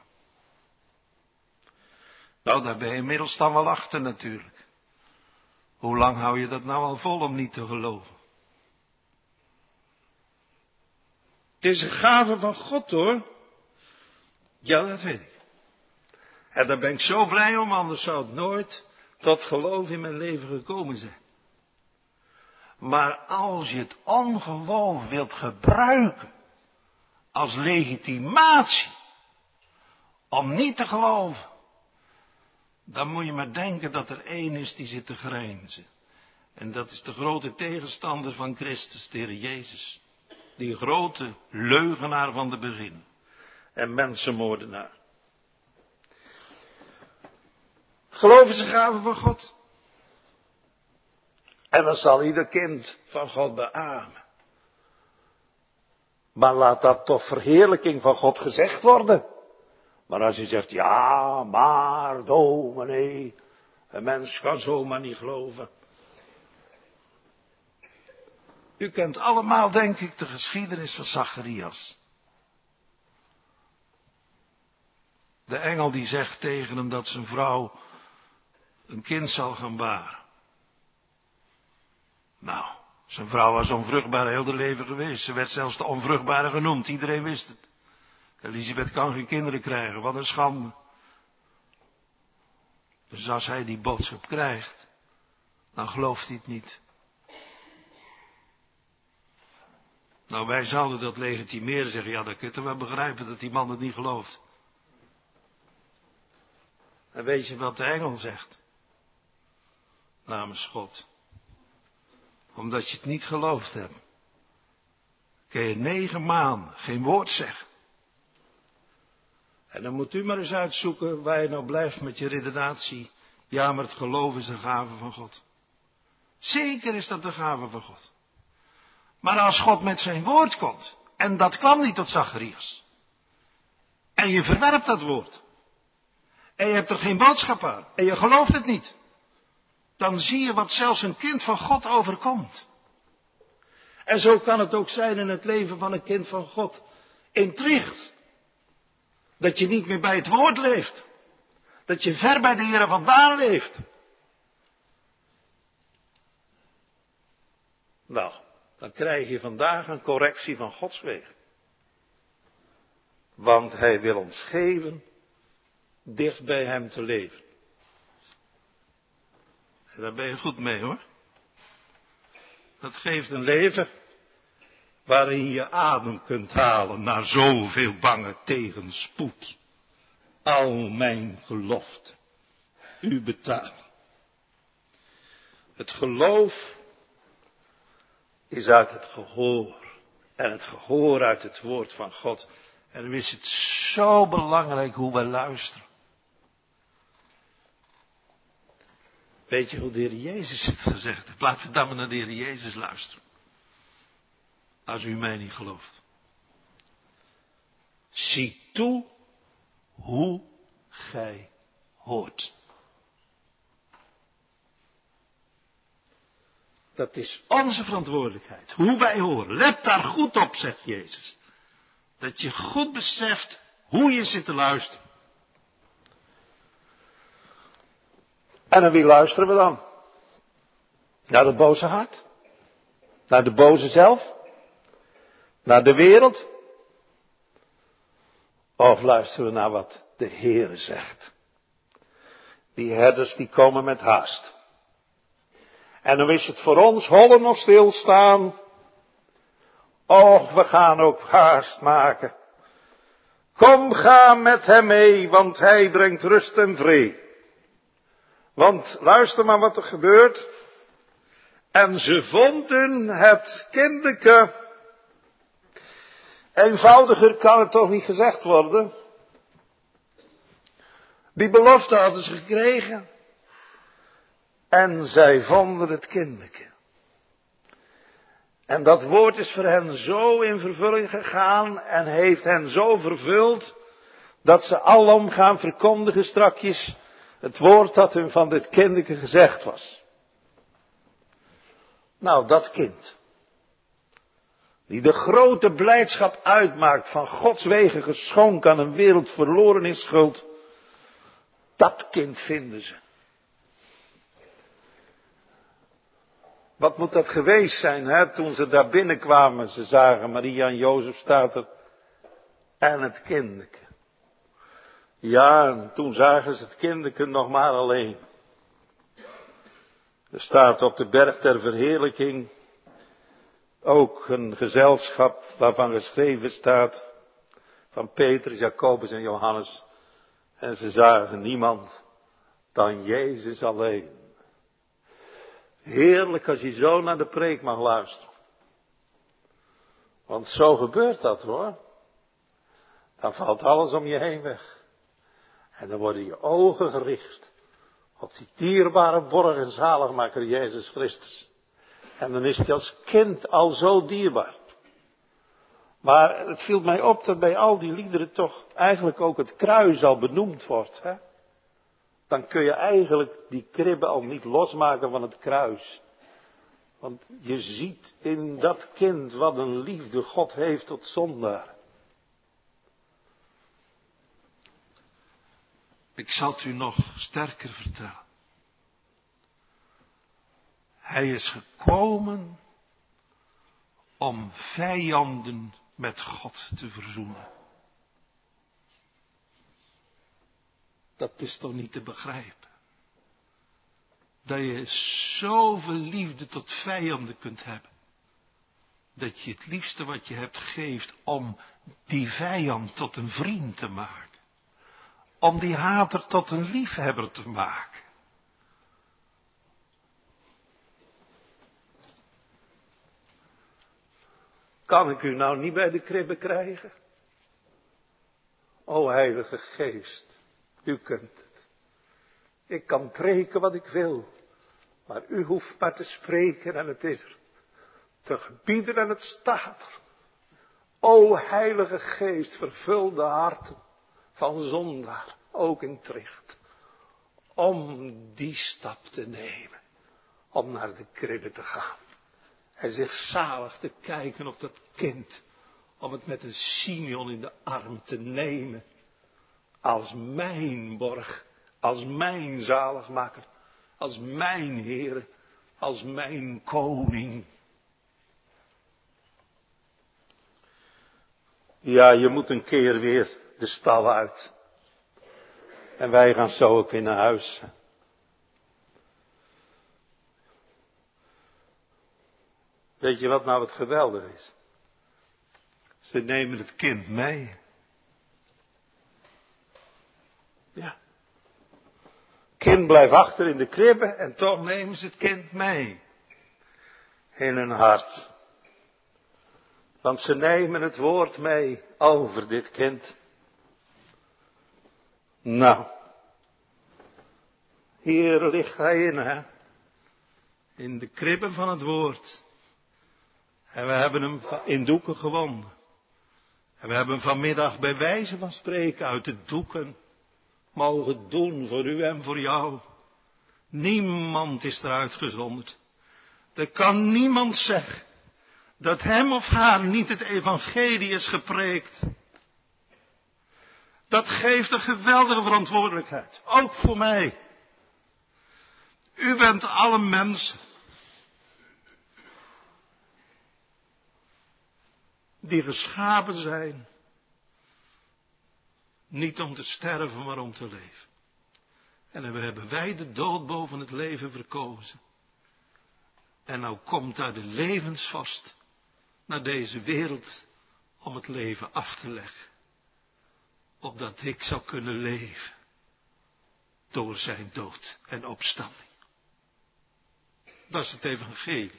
Speaker 1: Nou, daar ben je inmiddels dan wel achter natuurlijk. Hoe lang hou je dat nou al vol om niet te geloven? Het is een gave van God hoor. Ja, dat weet ik. En daar ben ik zo blij om, anders zou het nooit tot geloof in mijn leven gekomen zijn. Maar als je het ongeloof wilt gebruiken als legitimatie om niet te geloven, dan moet je maar denken dat er één is die zit te grijnzen. En dat is de grote tegenstander van Christus, de Heer Jezus. Die grote leugenaar van de begin. En mensenmoordenaar. Het geloof is een gave van God. En dat zal ieder kind van God beamen. Maar laat dat toch verheerlijking van God gezegd worden. Maar als je zegt, ja, maar, dominee, een mens kan zomaar niet geloven. U kent allemaal, denk ik, de geschiedenis van Zacharias. De engel die zegt tegen hem dat zijn vrouw een kind zal gaan baren. Nou, zijn vrouw was onvruchtbaar heel haar leven geweest. Ze werd zelfs de onvruchtbare genoemd, iedereen wist het. Elisabeth kan geen kinderen krijgen, wat een schande. Dus als hij die boodschap krijgt, dan gelooft hij het niet. Nou, wij zouden dat legitimeren, zeggen, ja, dan kun je toch wel begrijpen dat die man het niet gelooft. En weet je wat de engel zegt? Namens God. Omdat je het niet geloofd hebt, kun je 9 maanden geen woord zeggen. En dan moet u maar eens uitzoeken waar je nou blijft met je redenatie. Ja, maar het geloof is een gave van God. Zeker is dat de gave van God. Maar als God met zijn woord komt, en dat kwam niet tot Zacharias, en je verwerpt dat woord, en je hebt er geen boodschap aan, en je gelooft het niet, dan zie je wat zelfs een kind van God overkomt. En zo kan het ook zijn in het leven van een kind van God. In Tricht. Dat je niet meer bij het woord leeft. Dat je ver bij de Heer vandaan leeft. Nou, dan krijg je vandaag een correctie van Gods wegen. Want Hij wil ons geven dicht bij Hem te leven. En daar ben je goed mee hoor. Dat geeft een leven waarin je adem kunt halen na zoveel bange tegenspoed. Al mijn gelofte, u betalen. Het geloof is uit het gehoor. En het gehoor uit het woord van God. En dan is het zo belangrijk hoe wij luisteren. Weet je hoe de Heer Jezus het gezegd heeft? Laten we dan maar naar de Heer Jezus luisteren. Als u mij niet gelooft. Zie toe hoe gij hoort. Dat is onze verantwoordelijkheid. Hoe wij horen. Let daar goed op, zegt Jezus. Dat je goed beseft hoe je zit te luisteren. En naar wie luisteren we dan? Naar het boze hart? Naar de boze zelf? Naar de wereld? Of luisteren we naar wat de Heere zegt? Die herders die komen met haast. En dan is het voor ons hollen of stilstaan. Och, we gaan ook haast maken. Kom, ga met hem mee, want hij brengt rust en vrede. Want luister maar wat er gebeurt. En ze vonden het kindeke. Eenvoudiger kan het toch niet gezegd worden. Die belofte hadden ze gekregen. En zij vonden het kindeke. En dat woord is voor hen zo in vervulling gegaan en heeft hen zo vervuld, dat ze alom gaan verkondigen strakjes het woord dat hun van dit kindeke gezegd was. Nou, dat kind.
Speaker 2: Die de grote blijdschap uitmaakt van Gods wegen geschonken aan een wereld verloren in schuld. Dat kind vinden ze. Wat moet dat geweest zijn, hè, toen ze daar binnenkwamen. Ze zagen Maria en Jozef staat er. En het kindeke. Ja, en toen zagen ze het kindeke nog maar alleen. Er staat op de berg der verheerlijking ook een gezelschap waarvan geschreven staat van Petrus, Jacobus en Johannes. En ze zagen niemand dan Jezus alleen. Heerlijk als je zo naar de preek mag luisteren. Want zo gebeurt dat hoor. Dan valt alles om je heen weg. En dan worden je ogen gericht op die dierbare borg en zaligmaker Jezus Christus. En dan is hij als kind al zo dierbaar. Maar het viel mij op dat bij al die liederen toch eigenlijk ook het kruis al benoemd wordt. Hè? Dan kun je eigenlijk die kribbe al niet losmaken van het kruis. Want je ziet in dat kind wat een liefde God heeft tot zondaar. Ik zal het u nog sterker vertellen. Hij is gekomen om vijanden met God te verzoenen. Dat is toch niet te begrijpen? Dat je zoveel liefde tot vijanden kunt hebben. Dat je het liefste wat je hebt geeft om die vijand tot een vriend te maken. Om die hater tot een liefhebber te maken. Kan ik u nou niet bij de kribbe krijgen? O Heilige Geest, u kunt het. Ik kan preken wat ik wil, maar u hoeft maar te spreken en het is er. Te gebieden en het staat er. O Heilige Geest, vervul de harten van zondaar, ook in Tricht. Om die stap te nemen, om naar de kribbe te gaan. En zich zalig te kijken op dat kind. Om het met een Simeon in de arm te nemen. Als mijn borg. Als mijn zaligmaker. Als mijn Heer. Als mijn koning. Ja, je moet een keer weer de stal uit. En wij gaan zo ook weer naar huis. Weet je wat nou het geweldig is? Ze nemen het kind mee. Ja. Kind blijft achter in de kribbe en toch nemen ze het kind mee. In hun hart. Want ze nemen het woord mee over dit kind. Nou. Hier ligt hij in, hè. In de kribbe van het woord. En we hebben hem in doeken gewonden. En we hebben hem vanmiddag bij wijze van spreken uit de doeken mogen doen voor u en voor jou. Niemand is eruit gezonderd. Er kan niemand zeggen dat hem of haar niet het evangelie is gepreekt. Dat geeft een geweldige verantwoordelijkheid. Ook voor mij. U bent alle mensen. Die geschapen zijn. Niet om te sterven, maar om te leven. En dan hebben wij de dood boven het leven verkozen. En nou komt daar de levensvast naar deze wereld om het leven af te leggen. Opdat ik zou kunnen leven. Door zijn dood en opstanding. Dat is het evangelie.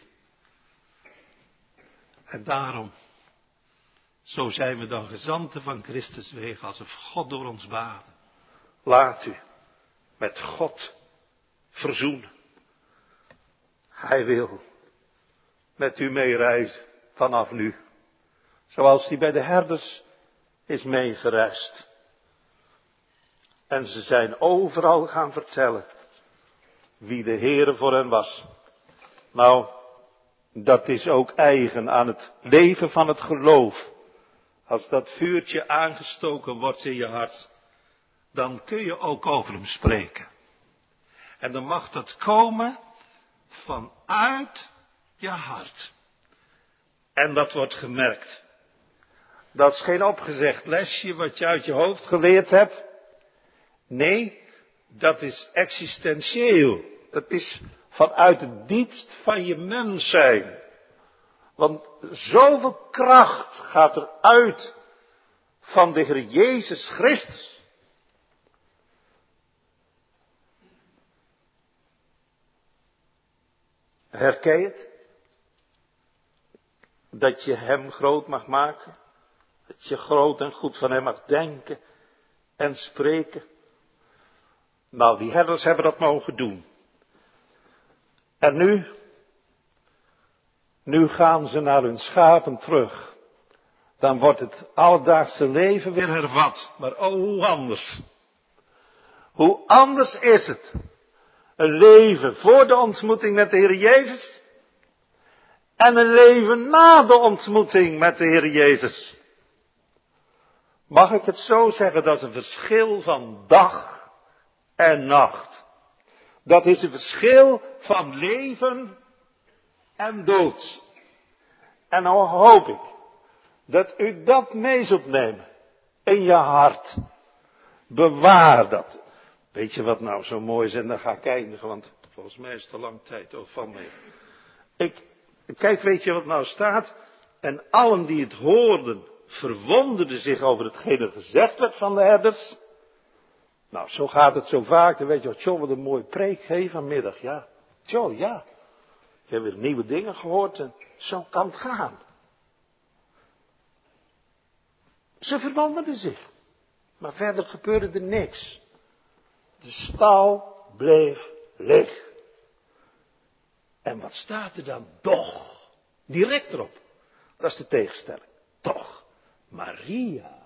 Speaker 2: En daarom. Zo zijn we dan gezanten van Christus wegen, alsof God door ons baden. Laat u met God verzoenen. Hij wil met u meereizen vanaf nu. Zoals hij bij de herders is meegereisd. En ze zijn overal gaan vertellen wie de Heere voor hen was. Nou,
Speaker 1: Dat is ook eigen aan het leven van het geloof. Als dat vuurtje aangestoken wordt in je hart, dan kun je ook over hem spreken. En dan mag dat komen vanuit je hart. En dat wordt gemerkt. Dat is geen opgezegd lesje wat je uit je hoofd geleerd hebt. Nee, dat is existentieel. Dat is vanuit het diepst van je mens zijn. Want zoveel kracht gaat er uit van de Heer Jezus Christus. Herken je het? Dat je hem groot mag maken. Dat je groot en goed van hem mag denken en spreken. Nou, die herders hebben dat mogen doen. En nu gaan ze naar hun schapen terug. Dan wordt het alledaagse leven weer hervat. Maar oh, hoe anders. Hoe anders is het. Een leven voor de ontmoeting met de Heer Jezus. En een leven na de ontmoeting met de Heer Jezus. Mag ik het zo zeggen, dat is een verschil van dag en nacht. Dat is een verschil van leven en dood. En nou hoop ik dat u dat mee zult nemen in je hart. Bewaar dat. Weet je wat nou zo mooi is, en dan ga ik eindigen, want volgens mij is het te lang tijd van mij. Kijk, weet je wat nou staat? En allen die het hoorden, verwonderden zich over hetgeen er gezegd werd van de herders. Nou, zo gaat het zo vaak. Dan weet je wat, John, wat een mooie preek geeft vanmiddag. Ja, John, ja. Ik heb weer nieuwe dingen gehoord en zo kan het gaan. Ze verwonderden zich. Maar verder gebeurde er niks. De stal bleef leeg. En wat staat er dan? Doch. Direct erop. Dat is de tegenstelling. Toch. Maria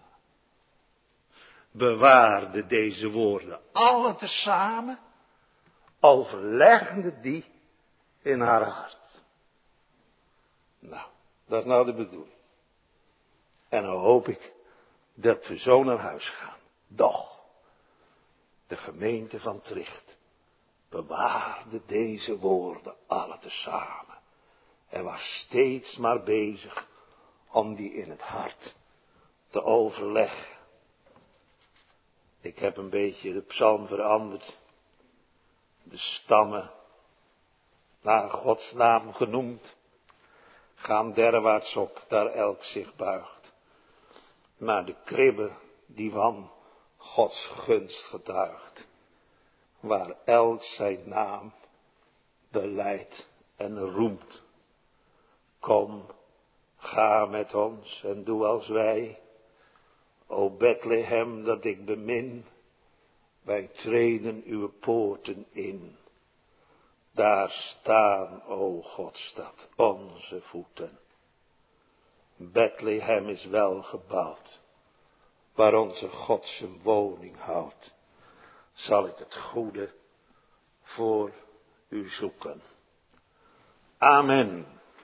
Speaker 1: bewaarde deze woorden alle tezamen, overleggende die in haar hart. Nou, dat is nou de bedoeling. En dan hoop ik dat we zo naar huis gaan. Doch, de gemeente van Tricht bewaarde deze woorden alle tezamen. En was steeds maar bezig om die in het hart te overleggen. Ik heb een beetje de psalm veranderd. De stammen, naar Gods naam genoemd, gaan derwaarts op, daar elk zich buigt. Naar de kribbe die van Gods gunst getuigt. Waar elk zijn naam belijdt en roemt. Kom, ga met ons en doe als wij. O Bethlehem dat ik bemin, wij treden uw poorten in. Daar staan, o Godstad, onze voeten. Bethlehem is wel gebouwd, waar onze God zijn woning houdt. Zal ik het goede voor u zoeken. Amen.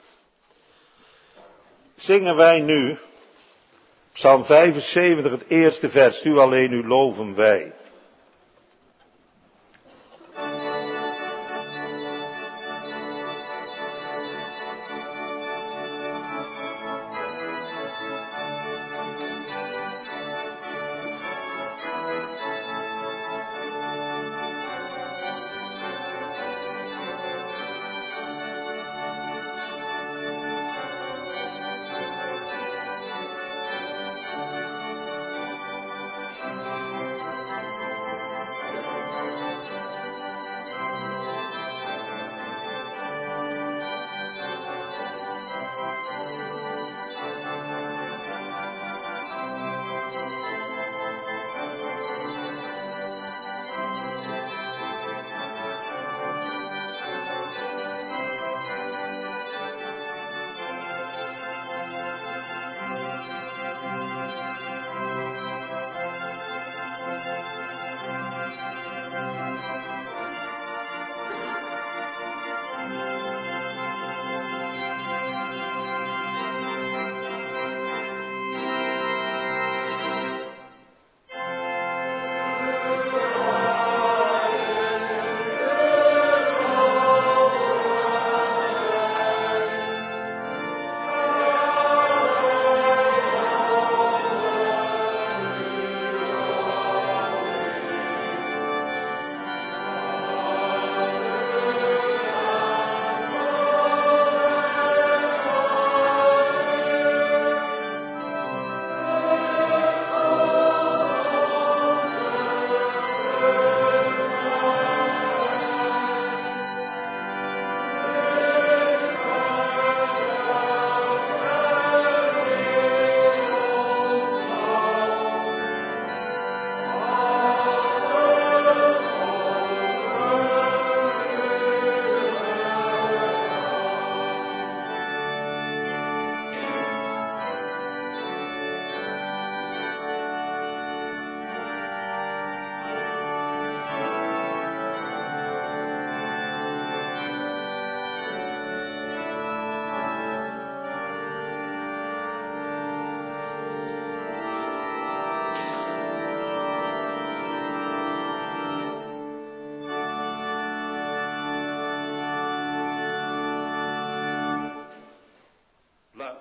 Speaker 1: Zingen wij nu Psalm 75, het eerste vers. U alleen, u loven wij.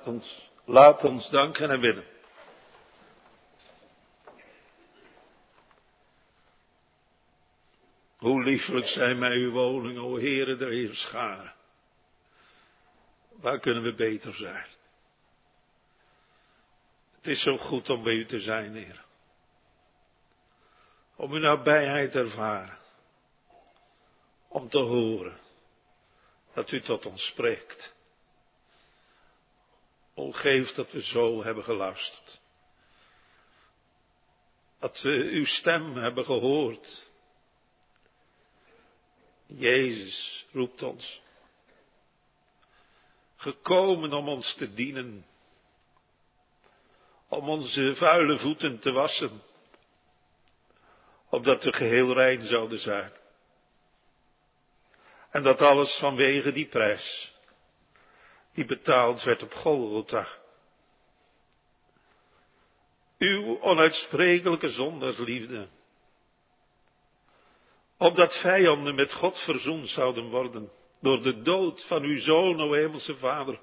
Speaker 1: Laat ons danken en bidden. Hoe lieflijk zijn mij uw woningen, o Heere der Heerscharen. Waar kunnen we beter zijn? Het is zo goed om bij u te zijn, Heer. Om uw nabijheid te ervaren. Om te horen dat u tot ons spreekt. O, geef dat we zo hebben geluisterd. Dat we uw stem hebben gehoord. Jezus roept ons. Gekomen om ons te dienen. Om onze vuile voeten te wassen. Opdat we geheel rein zouden zijn. En dat alles vanwege die prijs. Die betaald werd op Golgotha. Uw onuitsprekelijke zondagsliefde. Opdat vijanden met God verzoend zouden worden. Door de dood van uw Zoon, o Hemelse Vader.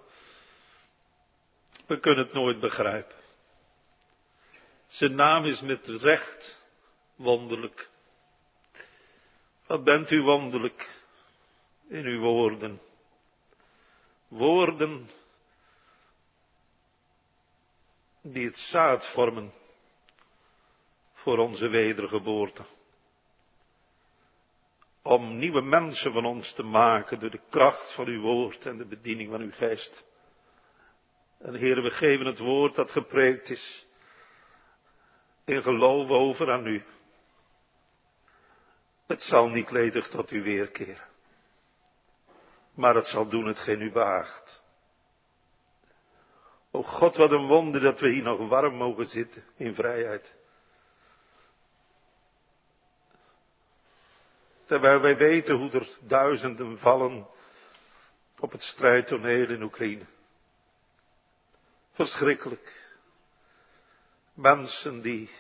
Speaker 1: We kunnen het nooit begrijpen. Zijn naam is met recht wonderlijk. Wat bent u wonderlijk in uw woorden. Woorden die het zaad vormen voor onze wedergeboorte. Om nieuwe mensen van ons te maken door de kracht van uw woord en de bediening van uw geest. En Heer, we geven het woord dat gepreekt is in geloof over aan u. Het zal niet ledig tot u weerkeren. Maar het zal doen hetgeen u behaagt. O God, wat een wonder dat we hier nog warm mogen zitten in vrijheid. Terwijl wij weten hoe er duizenden vallen op het strijdtoneel in Oekraïne. Verschrikkelijk. Mensen die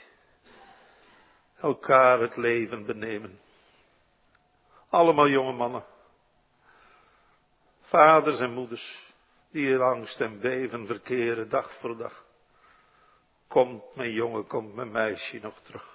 Speaker 1: elkaar het leven benemen. Allemaal jonge mannen. Vaders en moeders die in angst en beven verkeren dag voor dag. Komt mijn jongen, komt mijn meisje nog terug.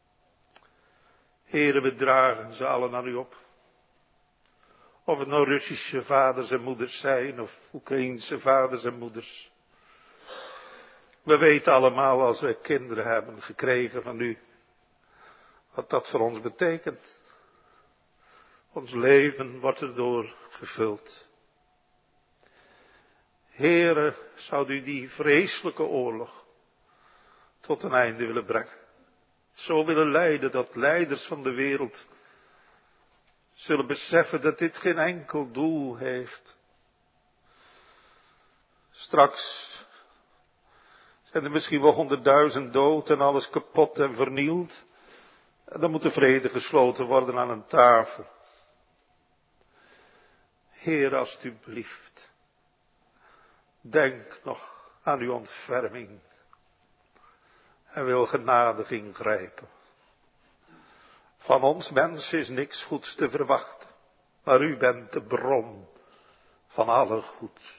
Speaker 1: Heren, we dragen ze allen aan u op. Of het nou Russische vaders en moeders zijn, of Oekraïense vaders en moeders. We weten allemaal als wij kinderen hebben gekregen van u, wat dat voor ons betekent. Ons leven wordt erdoor gevuld. Heere, zou u die vreselijke oorlog tot een einde willen brengen. Zo willen leiden dat leiders van de wereld zullen beseffen dat dit geen enkel doel heeft. Straks zijn er misschien wel 100.000 dood en alles kapot en vernield. En dan moet de vrede gesloten worden aan een tafel. Heer, alstublieft, denk nog aan uw ontferming. En wil genadig ingrijpen. Van ons mensen is niks goeds te verwachten. Maar u bent de bron van alle goed.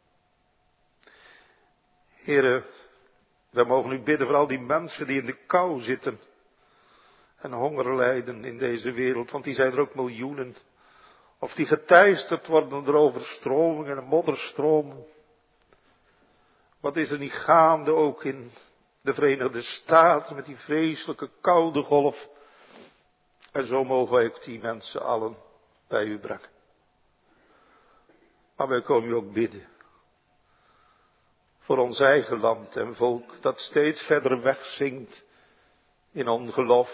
Speaker 1: Heere, wij mogen u bidden voor al die mensen die in de kou zitten. En honger lijden in deze wereld. Want die zijn er ook miljoenen. Of die geteisterd worden door overstromingen en modderstromen. Wat is er niet gaande ook in de Verenigde Staten met die vreselijke koude golf. En zo mogen wij ook die mensen allen bij u brengen. Maar wij komen u ook bidden. Voor ons eigen land en volk dat steeds verder wegzinkt in ongeloof.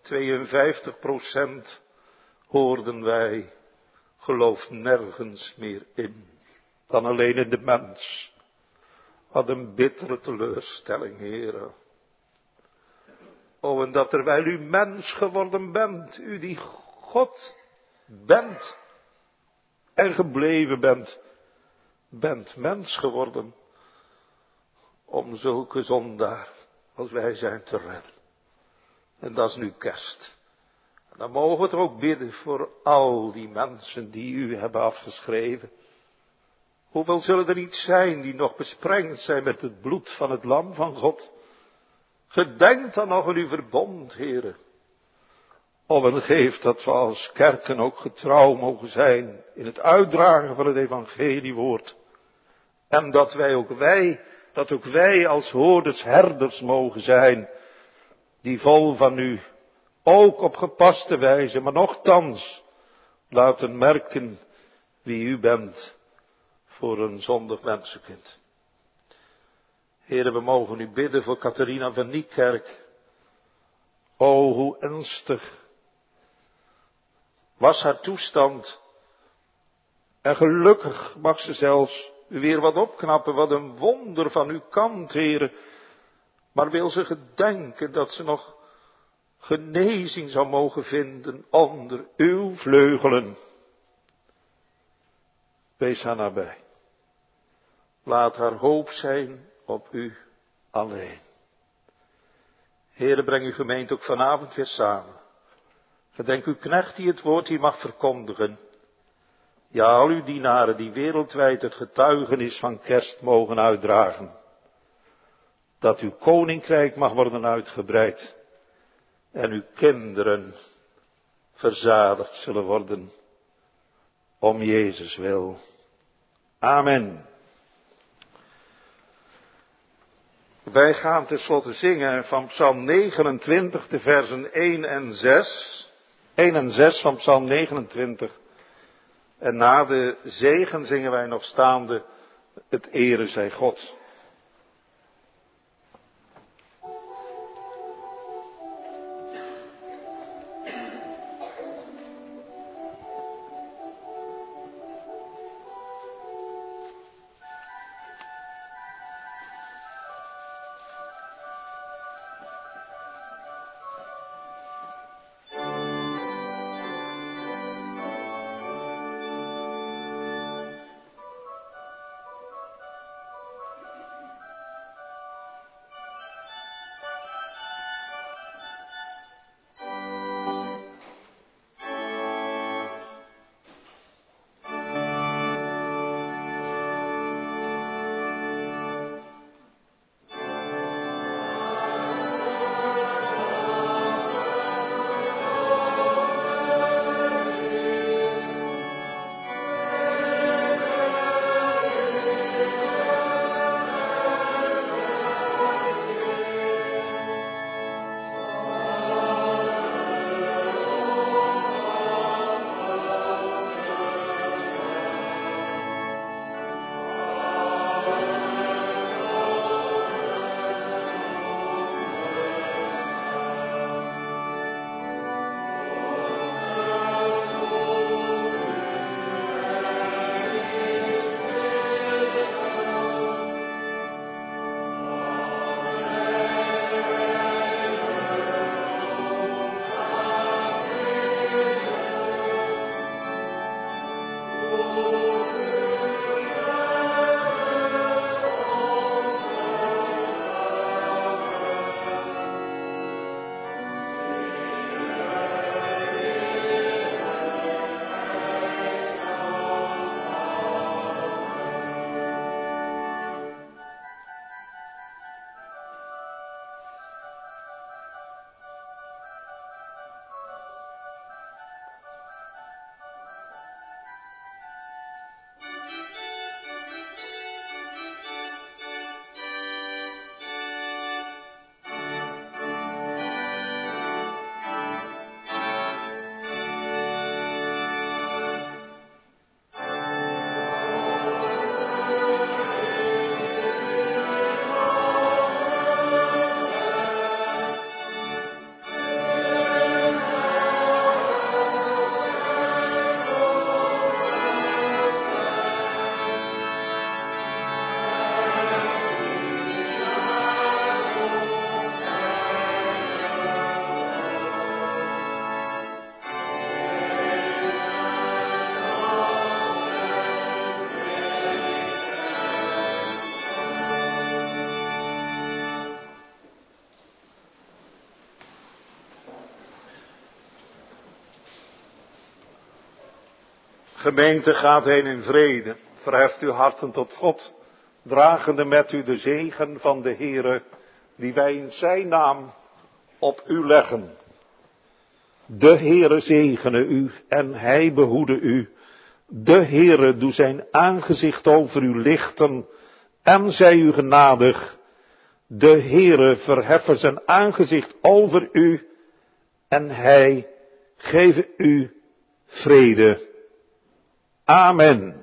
Speaker 1: 52% hoorden wij, gelooft nergens meer in. Dan alleen in de mens. Wat een bittere teleurstelling, Heere. O, en dat terwijl u mens geworden bent, u die God bent en gebleven bent mens geworden om zulke zondaar als wij zijn te redden. En dat is nu kerst. En dan mogen we het ook bidden voor al die mensen die u hebben afgeschreven. Hoeveel zullen er niet zijn die nog besprengd zijn met het bloed van het lam van God? Gedenk dan nog aan uw verbond, heren. Om en geef dat we als kerken ook getrouw mogen zijn in het uitdragen van het evangeliewoord. En dat ook wij als hoorders, herders mogen zijn, die vol van u, ook op gepaste wijze, maar nochtans, laten merken wie u bent voor een zondig mensenkind. Heren, we mogen u bidden voor Catharina van Niekerk. O, hoe ernstig was haar toestand. En gelukkig mag ze zelfs weer wat opknappen, wat een wonder van uw kant, heren. Maar wil ze gedenken dat ze nog genezing zou mogen vinden onder uw vleugelen. Wees haar nabij. Laat haar hoop zijn op u alleen. Heere, breng uw gemeente ook vanavond weer samen. Gedenk uw knecht die het woord hier mag verkondigen. Ja, al uw dienaren die wereldwijd het getuigenis van kerst mogen uitdragen. Dat uw koninkrijk mag worden uitgebreid. En uw kinderen verzadigd zullen worden. Om Jezus wil. Amen. Wij gaan tenslotte zingen van Psalm 29, de versen 1 en 6. 1 en 6 van Psalm 29. En na de zegen zingen wij nog staande het Ere zij God. Gemeente, gaat heen in vrede.
Speaker 2: Verheft uw harten tot God, dragende met u de zegen van de Heere, die wij in zijn naam op u leggen. De Heere zegene u en hij behoede u. De Heere doe zijn aangezicht over u lichten en zij u genadig. De Heere verheffen zijn aangezicht over u en hij geven u vrede. Amen.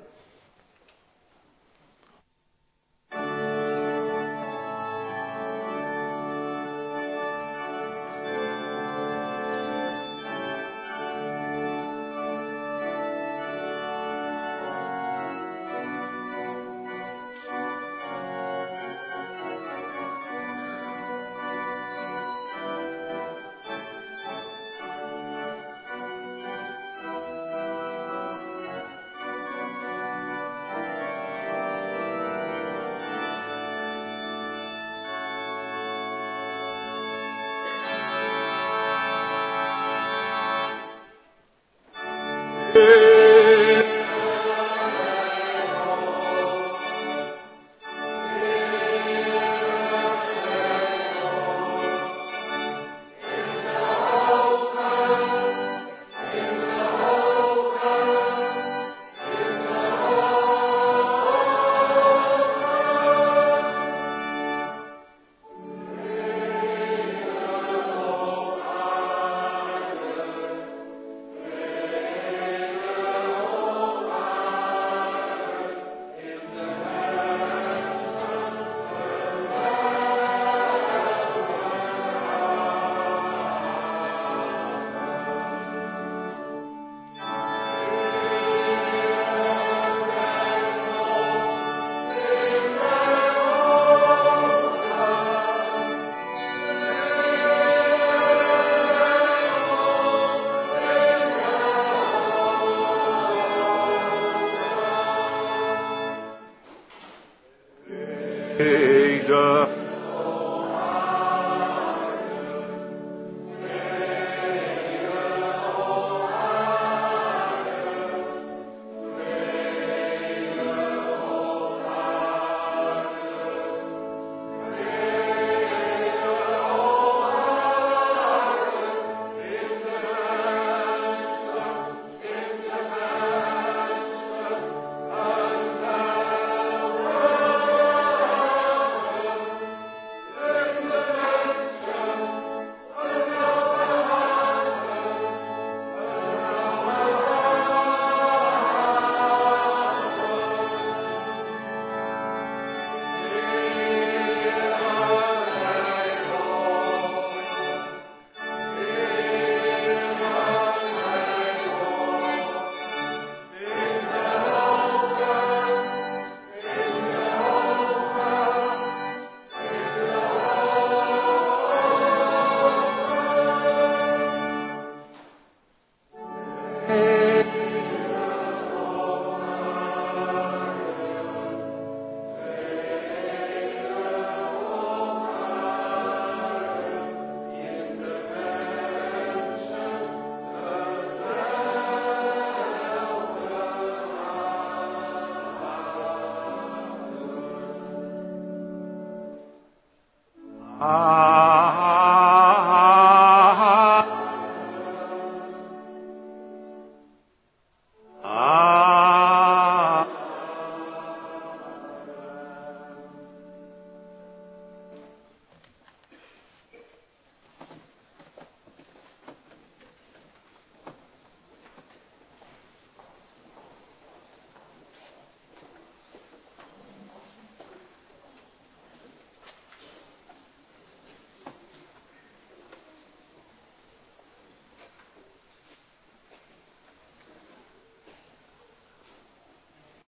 Speaker 1: Amen.